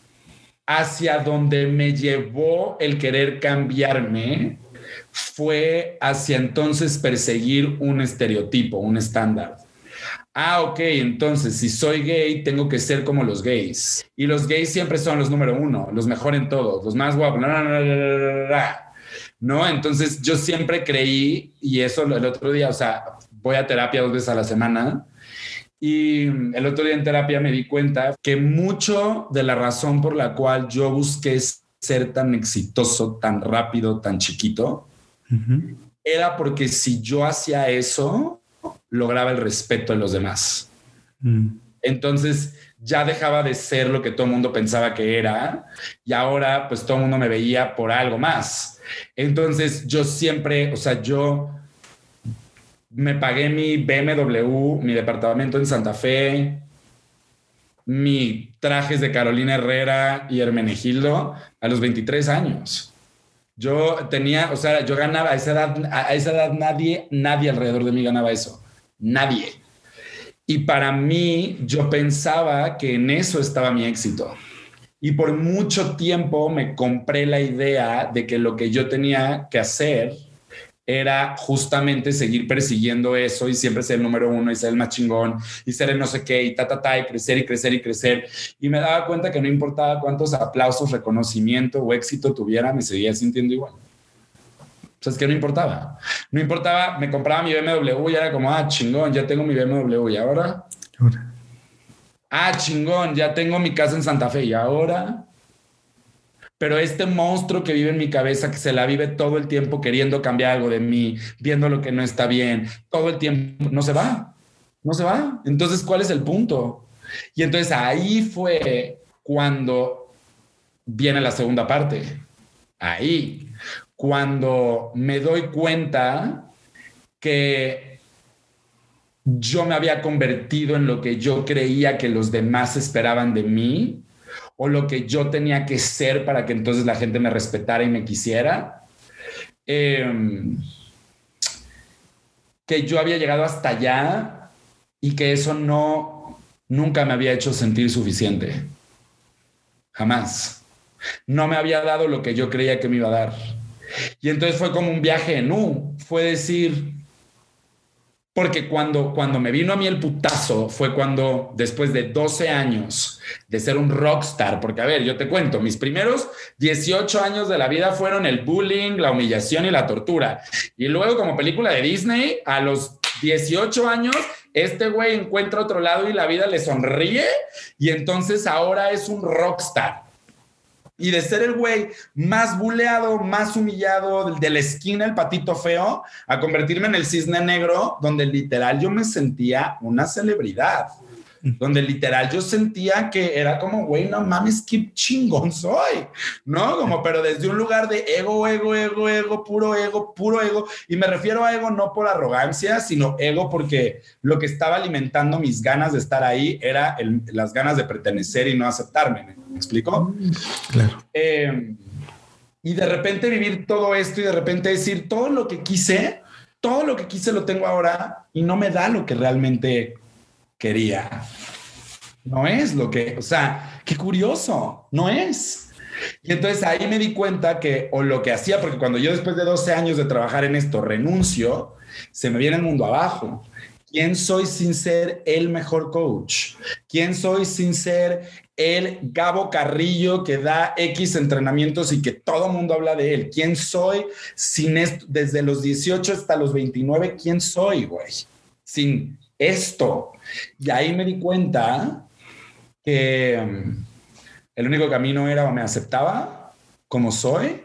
hacia donde me llevó el querer cambiarme fue hacia entonces perseguir un estereotipo, un estándar. Ah, ok, entonces si soy gay tengo que ser como los gays. Y los gays siempre son los número uno, los mejor en todo, los más guapos. No, no, no, no, no. ¿No? Entonces yo siempre creí, y eso el otro día, o sea, voy a terapia dos veces a la semana. Y el otro día en terapia me di cuenta que mucho de la razón por la cual yo busqué ser tan exitoso, tan rápido, tan chiquito, uh-huh. era porque si yo hacía eso, lograba el respeto de los demás. Uh-huh. Entonces ya dejaba de ser lo que todo el mundo pensaba que era y ahora pues todo el mundo me veía por algo más. Entonces yo siempre, o sea, yo... me pagué mi B M W, mi departamento en Santa Fe, mi trajes de Carolina Herrera y Hermenegildo a los veintitrés años. Yo tenía, o sea, yo ganaba a esa edad, a esa edad nadie, nadie alrededor de mí ganaba eso. Nadie. Y para mí, yo pensaba que en eso estaba mi éxito. Y por mucho tiempo me compré la idea de que lo que yo tenía que hacer era justamente seguir persiguiendo eso y siempre ser el número uno y ser el más chingón y ser el no sé qué y ta, ta, ta, y crecer y crecer y crecer. Y me daba cuenta que no importaba cuántos aplausos, reconocimiento o éxito tuviera, me seguía sintiendo igual. O sea, es que no importaba. No importaba, me compraba mi B M W y era como, ah, chingón, ya tengo mi B M W. ¿Y ahora? ¿Ahora? Ah, chingón, ya tengo mi casa en Santa Fe. ¿Y ahora? Pero este monstruo que vive en mi cabeza, que se la vive todo el tiempo queriendo cambiar algo de mí, viendo lo que no está bien, todo el tiempo, no se va, no se va. Entonces, ¿cuál es el punto? Y entonces ahí fue cuando viene la segunda parte. Ahí, cuando me doy cuenta que yo me había convertido en lo que yo creía que los demás esperaban de mí, o lo que yo tenía que ser para que entonces la gente me respetara y me quisiera, eh, que yo había llegado hasta allá y que eso no, nunca me había hecho sentir suficiente. Jamás. No me había dado lo que yo creía que me iba a dar. Y entonces fue como un viaje en U, fue decir... Porque cuando, cuando me vino a mí el putazo fue cuando, después de doce años de ser un rockstar, porque a ver, yo te cuento, mis primeros dieciocho años de la vida fueron el bullying, la humillación y la tortura. Y luego, como película de Disney, a los dieciocho años, este güey encuentra otro lado y la vida le sonríe y entonces ahora es un rockstar. Y de ser el güey más buleado, más humillado, de la esquina, el patito feo, a convertirme en el cisne negro, donde literal yo me sentía una celebridad. Donde literal yo sentía que era como, güey, no mames, qué chingón soy, ¿no? Como, pero desde un lugar de ego, ego, ego, ego, puro ego, puro ego. Y me refiero a ego no por arrogancia, sino ego porque lo que estaba alimentando mis ganas de estar ahí era el, las ganas de pertenecer y no aceptarme. ¿Me explico? Claro. Eh, y de repente vivir todo esto y de repente decir todo lo que quise, todo lo que quise lo tengo ahora y no me da lo que realmente quería. No es lo que, o sea, qué curioso, no es. Y entonces ahí me di cuenta que, o lo que hacía, porque cuando yo después de doce años de trabajar en esto renuncio, se me viene el mundo abajo. ¿Quién soy sin ser el mejor coach? ¿Quién soy sin ser el Gabo Carrillo que da X entrenamientos y que todo mundo habla de él? ¿Quién soy sin esto? Desde los dieciocho hasta los veintinueve, ¿quién soy, güey? Sin esto. Y ahí me di cuenta que um, el único camino era o me aceptaba como soy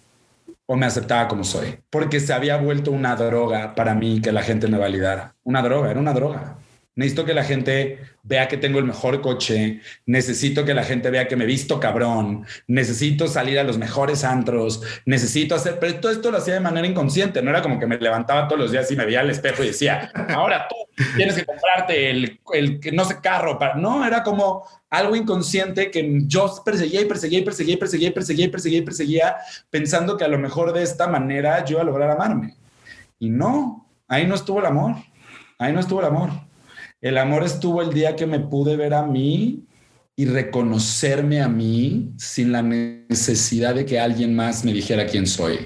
o me aceptaba como soy, porque se había vuelto una droga para mí que la gente me validara. Una droga, era una droga. Necesito que la gente vea que tengo el mejor coche, necesito que la gente vea que me visto cabrón, necesito salir a los mejores antros, necesito hacer... Pero todo esto lo hacía de manera inconsciente, no era como que me levantaba todos los días y me veía al espejo y decía, ahora tú tienes que comprarte el, el no sé, carro. Para... No, era como algo inconsciente que yo perseguía y perseguía y perseguía y perseguía y perseguía y perseguía y perseguía pensando que a lo mejor de esta manera yo iba a lograr amarme. Y no, ahí no estuvo el amor, ahí no estuvo el amor. El amor estuvo el día que me pude ver a mí y reconocerme a mí sin la necesidad de que alguien más me dijera quién soy.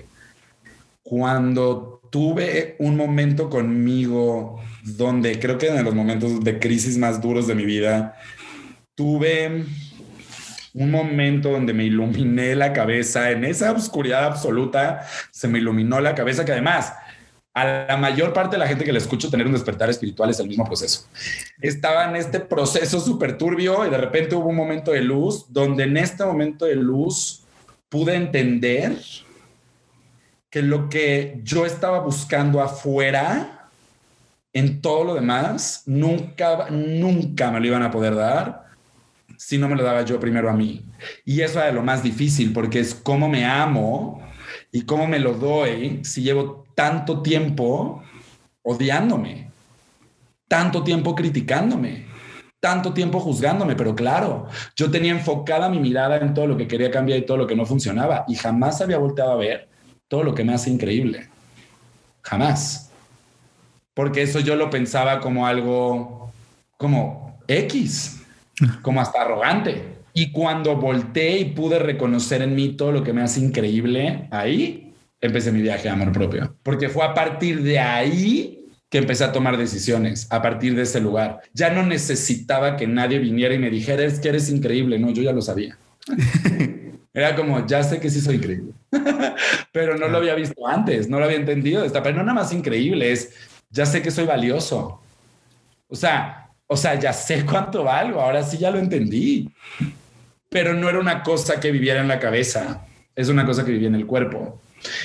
Cuando tuve un momento conmigo donde creo que en los momentos de crisis más duros de mi vida, tuve un momento donde me iluminé la cabeza, en esa oscuridad absoluta se me iluminó la cabeza, que además... A la mayor parte de la gente que le escucho tener un despertar espiritual es el mismo proceso. Estaba en este proceso súper turbio y de repente hubo un momento de luz donde en este momento de luz pude entender que lo que yo estaba buscando afuera en todo lo demás nunca, nunca me lo iban a poder dar si no me lo daba yo primero a mí. Y eso era lo más difícil porque es cómo me amo y cómo me lo doy si llevo tanto tiempo odiándome, tanto tiempo criticándome, tanto tiempo juzgándome. Pero claro, yo tenía enfocada mi mirada en todo lo que quería cambiar y todo lo que no funcionaba y jamás había volteado a ver todo lo que me hace increíble. Jamás. Porque eso yo lo pensaba como algo como X, como hasta arrogante. Y cuando volteé y pude reconocer en mí todo lo que me hace increíble, ahí empecé mi viaje de amor propio. Porque fue a partir de ahí que empecé a tomar decisiones, a partir de ese lugar. Ya no necesitaba que nadie viniera y me dijera, es que eres increíble. No, yo ya lo sabía. Era como, ya sé que sí soy increíble. Pero no lo había visto antes, no lo había entendido. Pero no nada más increíble, es, ya sé que soy valioso. O sea, o sea, ya sé cuánto valgo, ahora sí ya lo entendí. Pero no era una cosa que viviera en la cabeza, es una cosa que vivía en el cuerpo.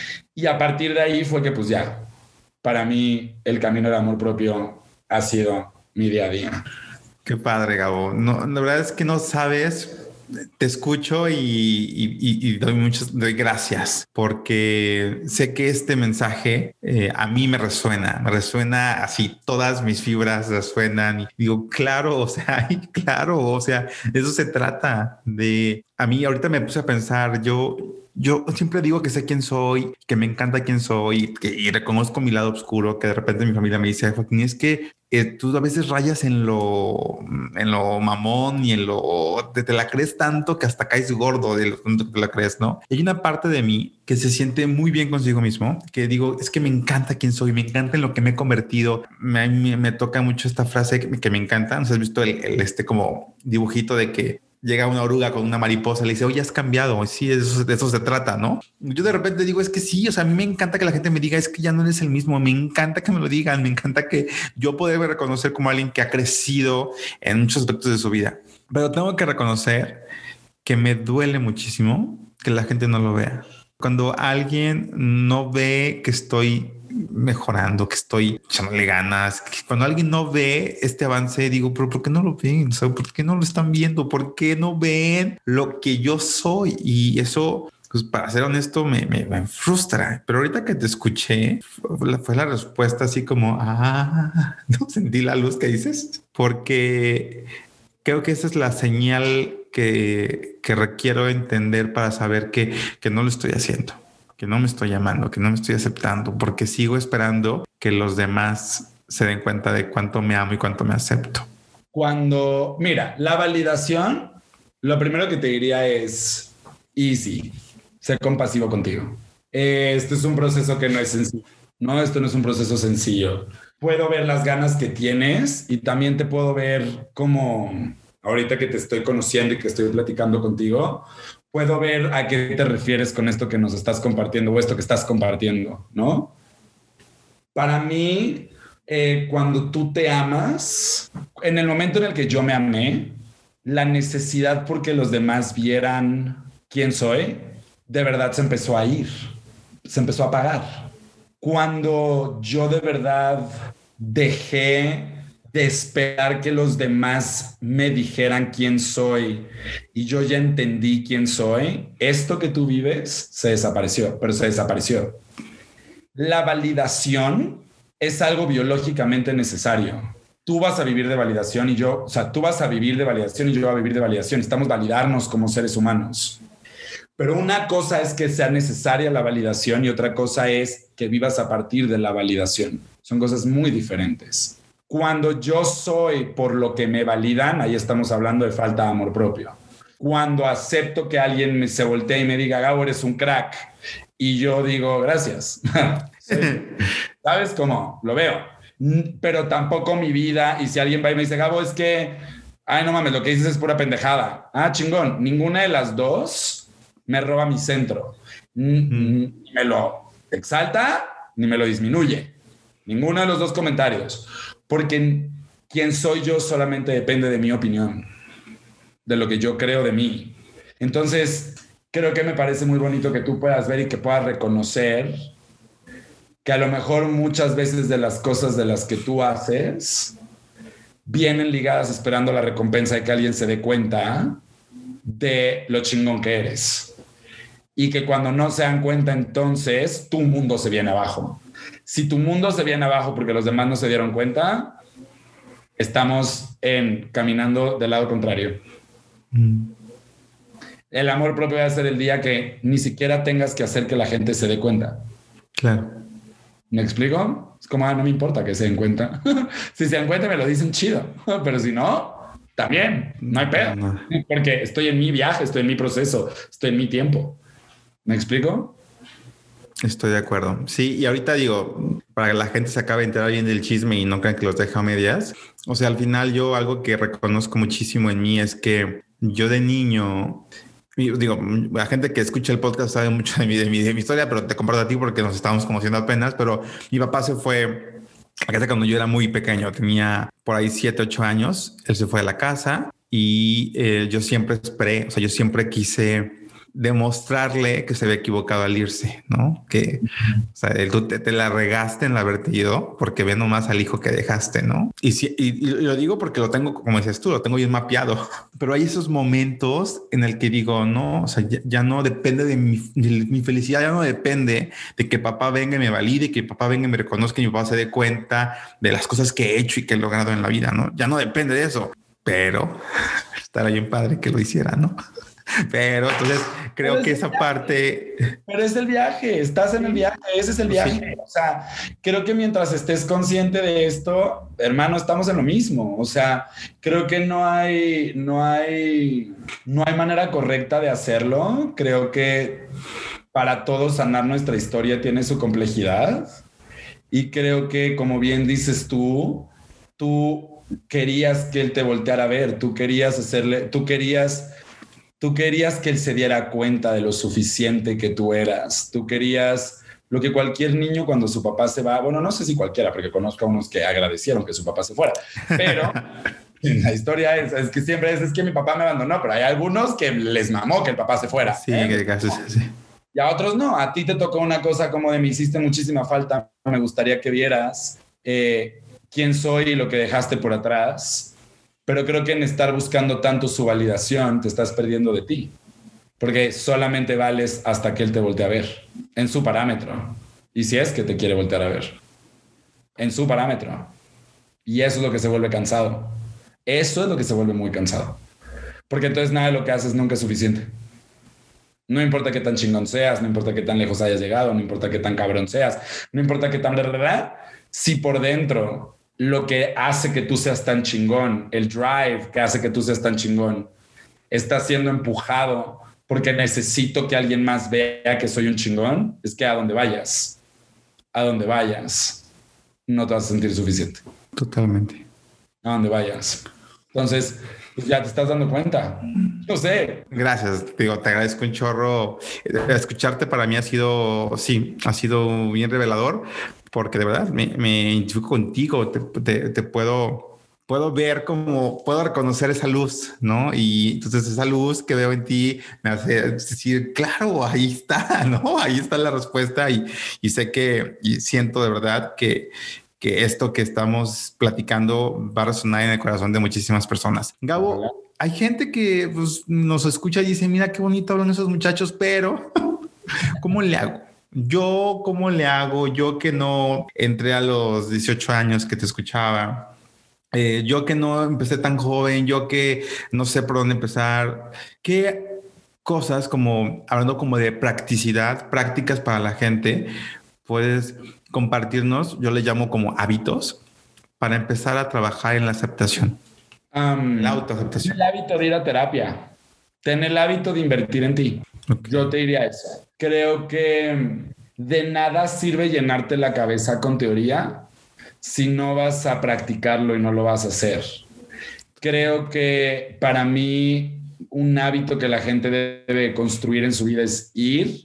Y a partir de ahí fue que pues ya, para mí el camino del amor propio ha sido mi día a día. Qué padre, Gabo. No, la verdad es que no sabes, te escucho y, y, y doy muchas, doy gracias porque sé que este mensaje eh, a mí me resuena, me resuena así, todas mis fibras resuenan y digo, claro, o sea, ay, claro, o sea, eso se trata de, a mí ahorita me puse a pensar, yo... Yo siempre digo que sé quién soy, que me encanta quién soy, que y reconozco mi lado oscuro, que de repente mi familia me dice, Joaquín, es que eh, tú a veces rayas en lo, en lo mamón y en lo... Te, te la crees tanto que hasta caes gordo de lo tanto que te la crees, ¿no? Y hay una parte de mí que se siente muy bien consigo mismo, que digo, es que me encanta quién soy, me encanta en lo que me he convertido. Me, me, me toca mucho esta frase que, que me encanta. ¿No has visto el, el este como dibujito de que llega una oruga con una mariposa, le dice, oye, has cambiado. Sí, de eso, de eso se trata, ¿no? Yo de repente digo, es que sí, o sea, a mí me encanta que la gente me diga, es que ya no eres el mismo. Me encanta que me lo digan, me encanta que yo pueda reconocer como alguien que ha crecido en muchos aspectos de su vida. Pero tengo que reconocer que me duele muchísimo que la gente no lo vea. Cuando alguien no ve que estoy mejorando, que estoy echándole ganas, que cuando alguien no ve este avance, digo, pero ¿por qué no lo ven? O sea, ¿por qué no lo están viendo? ¿Por qué no ven lo que yo soy? Y eso, pues para ser honesto, me, me, me frustra. Pero ahorita que te escuché, fue la, fue la respuesta así como, ah, no sentí la luz que dices, porque creo que esa es la señal que, que requiero entender para saber que, que no lo estoy haciendo, que no me estoy amando, que no me estoy aceptando, porque sigo esperando que los demás se den cuenta de cuánto me amo y cuánto me acepto. Cuando, mira, la validación, lo primero que te diría es easy, ser compasivo contigo. Este es un proceso que no es sencillo. No, esto no es un proceso sencillo. Puedo ver las ganas que tienes y también te puedo ver como ahorita que te estoy conociendo y que estoy platicando contigo, puedo ver a qué te refieres con esto que nos estás compartiendo o esto que estás compartiendo, ¿no? Para mí, eh, cuando tú te amas, en el momento en el que yo me amé, la necesidad porque los demás vieran quién soy, de verdad se empezó a ir, se empezó a apagar. Cuando yo de verdad dejé de esperar que los demás me dijeran quién soy y yo ya entendí quién soy, esto que tú vives se desapareció, pero se desapareció. La validación es algo biológicamente necesario. Tú vas a vivir de validación y yo, o sea, tú vas a vivir de validación y yo voy a vivir de validación. Necesitamos validarnos como seres humanos. Pero una cosa es que sea necesaria la validación y otra cosa es que vivas a partir de la validación. Son cosas muy diferentes. Cuando yo soy por lo que me validan, ahí estamos hablando de falta de amor propio. Cuando acepto que alguien me se voltee y me diga, Gabo, eres un crack, y yo digo, gracias. ¿Sabes cómo? Lo veo. Pero tampoco mi vida, y si alguien va y me dice, Gabo, es que, ay, no mames, lo que dices es pura pendejada. Ah, chingón. Ninguna de las dos me roba mi centro. Ni me lo exalta, ni me lo disminuye. Ninguno de los dos comentarios. Porque quién soy yo solamente depende de mi opinión, de lo que yo creo de mí. Entonces, creo que me parece muy bonito que tú puedas ver y que puedas reconocer que a lo mejor muchas veces de las cosas de las que tú haces vienen ligadas esperando la recompensa de que alguien se dé cuenta de lo chingón que eres. Y que cuando no se dan cuenta, entonces tu mundo se viene abajo. Si tu mundo se viene abajo porque los demás no se dieron cuenta, estamos en, caminando del lado contrario. Mm. El amor propio va a ser el día que ni siquiera tengas que hacer que la gente se dé cuenta. Claro. ¿Me explico? Es como, ah, no me importa que se den cuenta. Si se dan cuenta, me lo dicen chido. Pero si no, también, no hay pedo. No. Porque estoy en mi viaje, estoy en mi proceso, estoy en mi tiempo. ¿Me explico? Estoy de acuerdo. Sí, y ahorita digo, para que la gente se acabe de enterar bien del chisme y no crean que los deja a medias. O sea, al final yo algo que reconozco muchísimo en mí es que yo de niño... Digo, la gente que escucha el podcast sabe mucho de mi, de mi, de mi historia, pero te comparto a ti porque nos estábamos conociendo apenas. Pero mi papá se fue a casa cuando yo era muy pequeño, tenía por ahí siete, ocho años. Él se fue a la casa y eh, yo siempre esperé, o sea, yo siempre quise demostrarle que se había equivocado al irse, ¿no? Que, o sea, tú te, te la regaste en la haberte ido porque ve nomás al hijo que dejaste, ¿no? Y, si, y, y lo digo porque lo tengo, como decías tú, lo tengo bien mapeado, pero hay esos momentos en el que digo, no, o sea, ya, ya no depende de mi, de mi felicidad, ya no depende de que papá venga y me valide, que papá venga y me reconozca y mi papá se dé cuenta de las cosas que he hecho y que he logrado en la vida, ¿no? Ya no depende de eso, pero estaría bien padre que lo hiciera, ¿no? Pero entonces creo pero que esa viaje. parte... Pero es el viaje, estás en el viaje, ese es el viaje. Sí. O sea, creo que mientras estés consciente de esto, hermano, estamos en lo mismo. O sea, creo que no hay, no hay, no hay manera correcta de hacerlo. Creo que para todos sanar nuestra historia tiene su complejidad. Y creo que, como bien dices tú, tú querías que él te volteara a ver, tú querías hacerle, tú querías... Tú querías que él se diera cuenta de lo suficiente que tú eras. Tú querías lo que cualquier niño cuando su papá se va... Bueno, no sé si cualquiera, porque conozco a unos que agradecieron que su papá se fuera. Pero la historia es, es que siempre es, es que mi papá me abandonó, pero hay algunos que les mamó que el papá se fuera. Sí, ¿eh? Que caso, sí. Y a otros no. A ti te tocó una cosa como de me hiciste muchísima falta. Me gustaría que vieras eh, quién soy y lo que dejaste por atrás. Pero creo que en estar buscando tanto su validación te estás perdiendo de ti. Porque solamente vales hasta que él te voltee a ver. En su parámetro. Y si es que te quiere voltear a ver. En su parámetro. Y eso es lo que se vuelve cansado. Eso es lo que se vuelve muy cansado. Porque entonces nada de lo que haces nunca es suficiente. No importa qué tan chingón seas, no importa qué tan lejos hayas llegado, no importa qué tan cabrón seas, no importa qué tan... Si por dentro... lo que hace que tú seas tan chingón, el drive que hace que tú seas tan chingón, está siendo empujado porque necesito que alguien más vea que soy un chingón, es que a donde vayas, a donde vayas, no te vas a sentir suficiente. Totalmente. A donde vayas. Entonces, pues ya te estás dando cuenta. No sé. Gracias. Digo, te agradezco un chorro. Escucharte para mí ha sido, sí, ha sido bien revelador. Porque de verdad me, me identifico contigo, te, te, te puedo, puedo ver como, puedo reconocer esa luz, ¿no? Y entonces esa luz que veo en ti me hace decir, claro, ahí está, ¿no? Ahí está la respuesta y, y sé que, y siento de verdad que, que esto que estamos platicando va a resonar en el corazón de muchísimas personas. Gabo, hay gente que pues, nos escucha y dice, mira qué bonito hablan esos muchachos, pero ¿cómo le hago? Yo, ¿cómo le hago? Yo que no entré a los dieciocho años que te escuchaba, eh, yo que no empecé tan joven, yo que no sé por dónde empezar. ¿Qué cosas, como hablando como de practicidad, prácticas para la gente, puedes compartirnos? Yo le llamo como hábitos para empezar a trabajar en la aceptación, um, la autoaceptación. El hábito de ir a terapia, ten el hábito de invertir en ti. Okay. Yo te diría eso. Creo que de nada sirve llenarte la cabeza con teoría si no vas a practicarlo y no lo vas a hacer. Creo que para mí un hábito que la gente debe construir en su vida es ir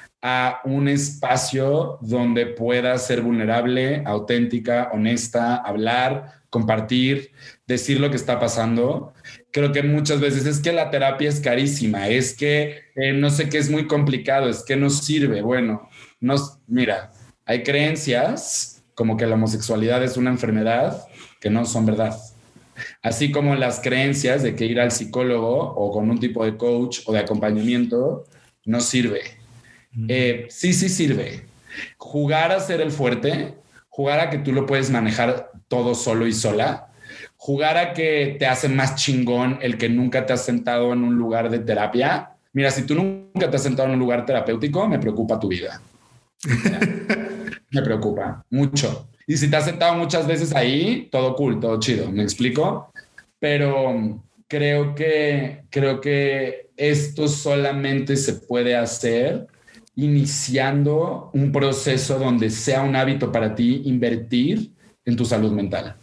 a un espacio donde pueda ser vulnerable, auténtica, honesta, hablar, compartir, decir lo que está pasando. Creo que muchas veces es que la terapia es carísima, es que eh, no sé qué, es muy complicado, es que no sirve. Bueno, no, mira, hay creencias como que la homosexualidad es una enfermedad que no son verdad. Así como las creencias de que ir al psicólogo o con un tipo de coach o de acompañamiento no sirve. Mm. Eh, sí, sí sirve. Jugar a ser el fuerte, jugar a que tú lo puedes manejar todo solo y sola, jugar a que te hace más chingón el que nunca te has sentado en un lugar de terapia. Mira, si tú nunca te has sentado en un lugar terapéutico, me preocupa tu vida. me preocupa mucho. Y si te has sentado muchas veces ahí, todo cool, todo chido, ¿me explico? Pero creo que, creo que esto solamente se puede hacer iniciando un proceso donde sea un hábito para ti invertir en tu salud mental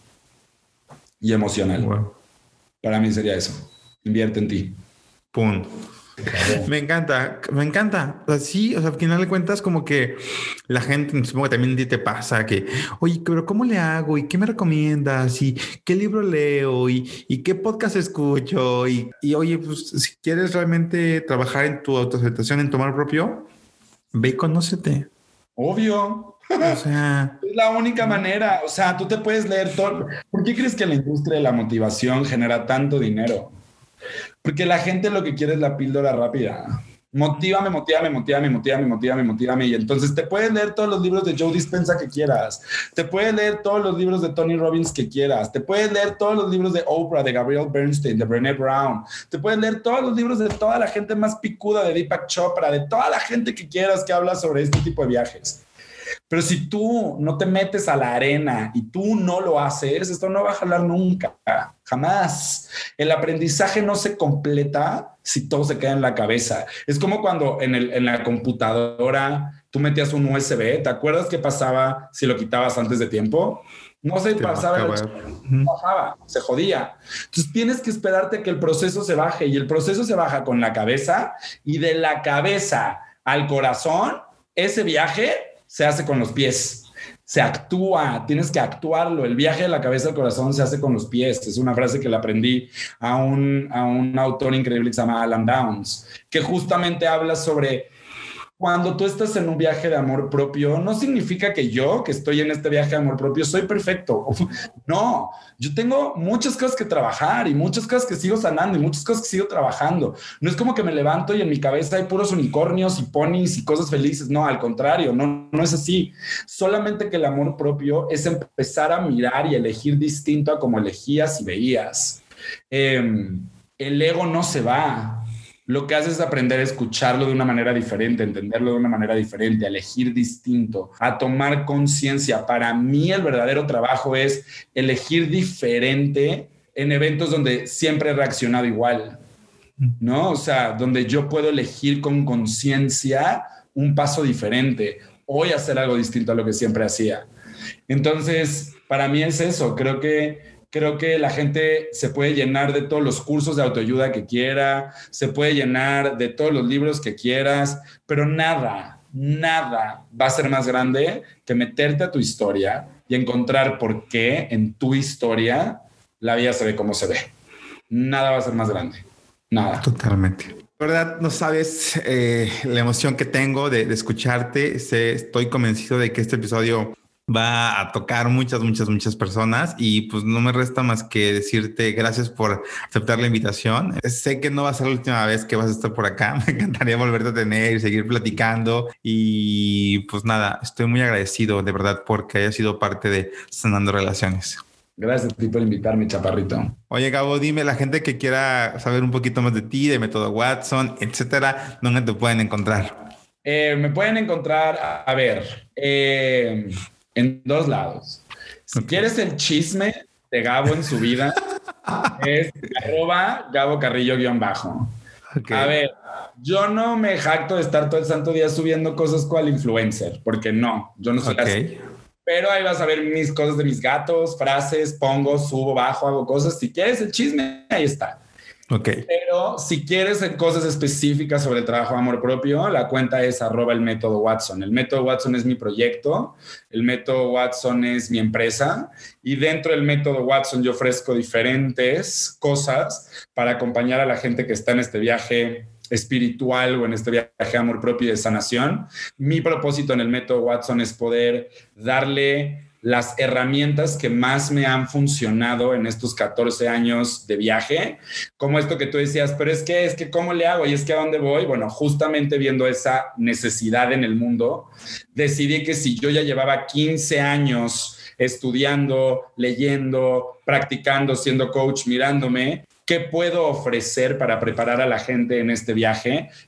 y emocional. Wow. Para mí sería eso. Invierte en ti. Pum. Me encanta, me encanta. O sea, sí, o sea, al final de cuentas, como que la gente, supongo que también a ti te pasa que, oye, pero ¿cómo le hago? ¿Y qué me recomiendas? ¿Y qué libro leo? ¿Y, y qué podcast escucho? Y, y oye, pues si quieres realmente trabajar en tu autoaceptación, en tu amor propio, ve y conócete. Obvio. O sea, es la única manera. O sea, tú te puedes leer todo. ¿Por qué crees que la industria de la motivación genera tanto dinero? Porque la gente lo que quiere es la píldora rápida. Motívame, motívame, motívame, motívame, motívame, motívame. Y entonces te puedes leer todos los libros de Joe Dispenza que quieras. Te puedes leer todos los libros de Tony Robbins que quieras. Te puedes leer todos los libros de Oprah, de Gabrielle Bernstein, de Brené Brown. Te puedes leer todos los libros de toda la gente más picuda, de Deepak Chopra, de toda la gente que quieras que habla sobre este tipo de viajes. Pero si tú no te metes a la arena y tú no lo haces, esto no va a jalar nunca, jamás. El aprendizaje no se completa si todo se queda en la cabeza. Es como cuando en, el, en la computadora tú metías un U S B. ¿Te acuerdas qué pasaba si lo quitabas antes de tiempo? No se pasaba, el, no bajaba, se jodía. Entonces tienes que esperarte que el proceso se baje, y el proceso se baja con la cabeza, y de la cabeza al corazón, ese viaje se hace con los pies, se actúa, tienes que actuarlo. El viaje de la cabeza al corazón se hace con los pies. Es una frase que le aprendí a un, a un autor increíble que se llama Alan Downs, que justamente habla sobre cuando tú estás en un viaje de amor propio, no significa que yo, que estoy en este viaje de amor propio, soy perfecto. No, yo tengo muchas cosas que trabajar y muchas cosas que sigo sanando y muchas cosas que sigo trabajando. No es como que me levanto y en mi cabeza hay puros unicornios y ponis y cosas felices. No, al contrario, no, no es así. Solamente que el amor propio es empezar a mirar y elegir distinto a como elegías y veías. Eh, el ego no se va. Lo que haces es aprender a escucharlo de una manera diferente, entenderlo de una manera diferente, a elegir distinto, a tomar conciencia. Para mí el verdadero trabajo es elegir diferente en eventos donde siempre he reaccionado igual, ¿no? O sea, donde yo puedo elegir con conciencia un paso diferente, hoy hacer algo distinto a lo que siempre hacía. Entonces, para mí es eso. Creo que Creo que la gente se puede llenar de todos los cursos de autoayuda que quiera, se puede llenar de todos los libros que quieras, pero nada, nada va a ser más grande que meterte a tu historia y encontrar por qué en tu historia la vida se ve como se ve. Nada va a ser más grande, nada. Totalmente. La verdad, no sabes eh, la emoción que tengo de, de escucharte. Sé, estoy convencido de que este episodio va a tocar muchas, muchas, muchas personas, y pues no me resta más que decirte gracias por aceptar la invitación. Sé que no va a ser la última vez que vas a estar por acá. Me encantaría volverte a tener y seguir platicando, y pues nada, estoy muy agradecido de verdad porque hayas sido parte de Sanando Relaciones. Gracias a ti por invitarme, chaparrito. Oye, Gabo, dime, la gente que quiera saber un poquito más de ti, de Método Watson, etcétera, ¿dónde te pueden encontrar? Eh, me pueden encontrar, a, a ver, eh, en dos lados. Si okay. quieres el chisme de Gabo en su vida, es arroba Gabo Carrillo guión bajo. Okay. A ver, yo no me jacto de estar todo el santo día subiendo cosas cual influencer, porque no, yo no soy okay. así. Pero ahí vas a ver mis cosas de mis gatos, frases, pongo, subo, bajo, hago cosas. Si quieres el chisme, ahí está. Okay. Pero si quieres cosas específicas sobre el trabajo de amor propio, la cuenta es arroba el método Watson. El método Watson es mi proyecto, el método Watson es mi empresa, y dentro del método Watson yo ofrezco diferentes cosas para acompañar a la gente que está en este viaje espiritual o en este viaje de amor propio y de sanación. Mi propósito en el método Watson es poder darle las herramientas que más me han funcionado en estos catorce años de viaje, como esto que tú decías, pero es que, es que ¿cómo le hago? Y es que ¿a dónde voy? Bueno, justamente viendo esa necesidad en el mundo, decidí que si yo ya llevaba quince años estudiando, leyendo, practicando, siendo coach, mirándome, ¿qué puedo ofrecer para preparar a la gente en este viaje? Y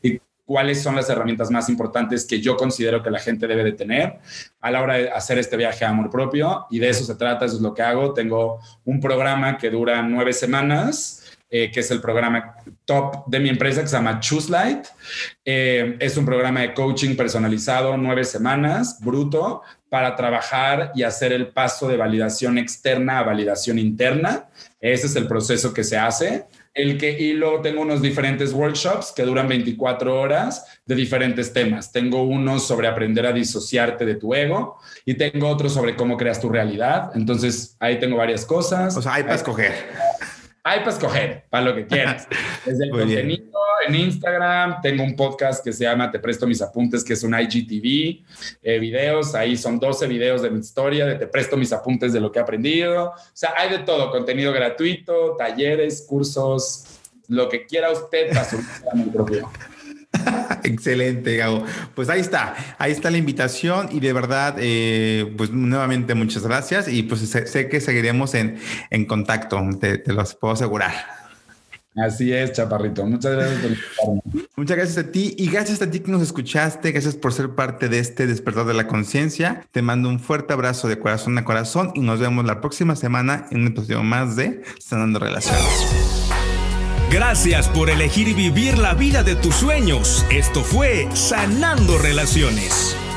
cuáles son las herramientas más importantes que yo considero que la gente debe de tener a la hora de hacer este viaje a amor propio, y de eso se trata, eso es lo que hago. Tengo un programa que dura nueve semanas, Eh, que es el programa top de mi empresa, que se llama Choose Light. Eh, es un programa de coaching personalizado, nueve semanas, bruto, para trabajar y hacer el paso de validación externa a validación interna. Ese es el proceso que se hace. El que, y luego tengo unos diferentes workshops que duran veinticuatro horas de diferentes temas. Tengo uno sobre aprender a disociarte de tu ego y tengo otro sobre cómo creas tu realidad. Entonces, ahí tengo varias cosas. O sea, hay para escoger. Hay para escoger, para lo que quieras. Desde el contenido bien. En Instagram, tengo un podcast que se llama Te Presto Mis Apuntes, que es un I G T V, eh, videos, ahí son doce videos de mi historia, de Te Presto Mis Apuntes de lo que he aprendido. O sea, hay de todo, contenido gratuito, talleres, cursos, lo que quiera usted para su vida propio. Excelente, Gabo. Pues ahí está, ahí está la invitación y de verdad, eh, pues nuevamente muchas gracias y pues sé, sé que seguiremos en, en contacto, te, te los puedo asegurar. Así es, Chaparrito. Muchas gracias por invitarme. Muchas gracias a ti y gracias a ti que nos escuchaste, gracias por ser parte de este despertar de la conciencia. Te mando un fuerte abrazo de corazón a corazón y nos vemos la próxima semana en un episodio más de Sanando Relaciones. Gracias por elegir vivir la vida de tus sueños. Esto fue Sanando Relaciones.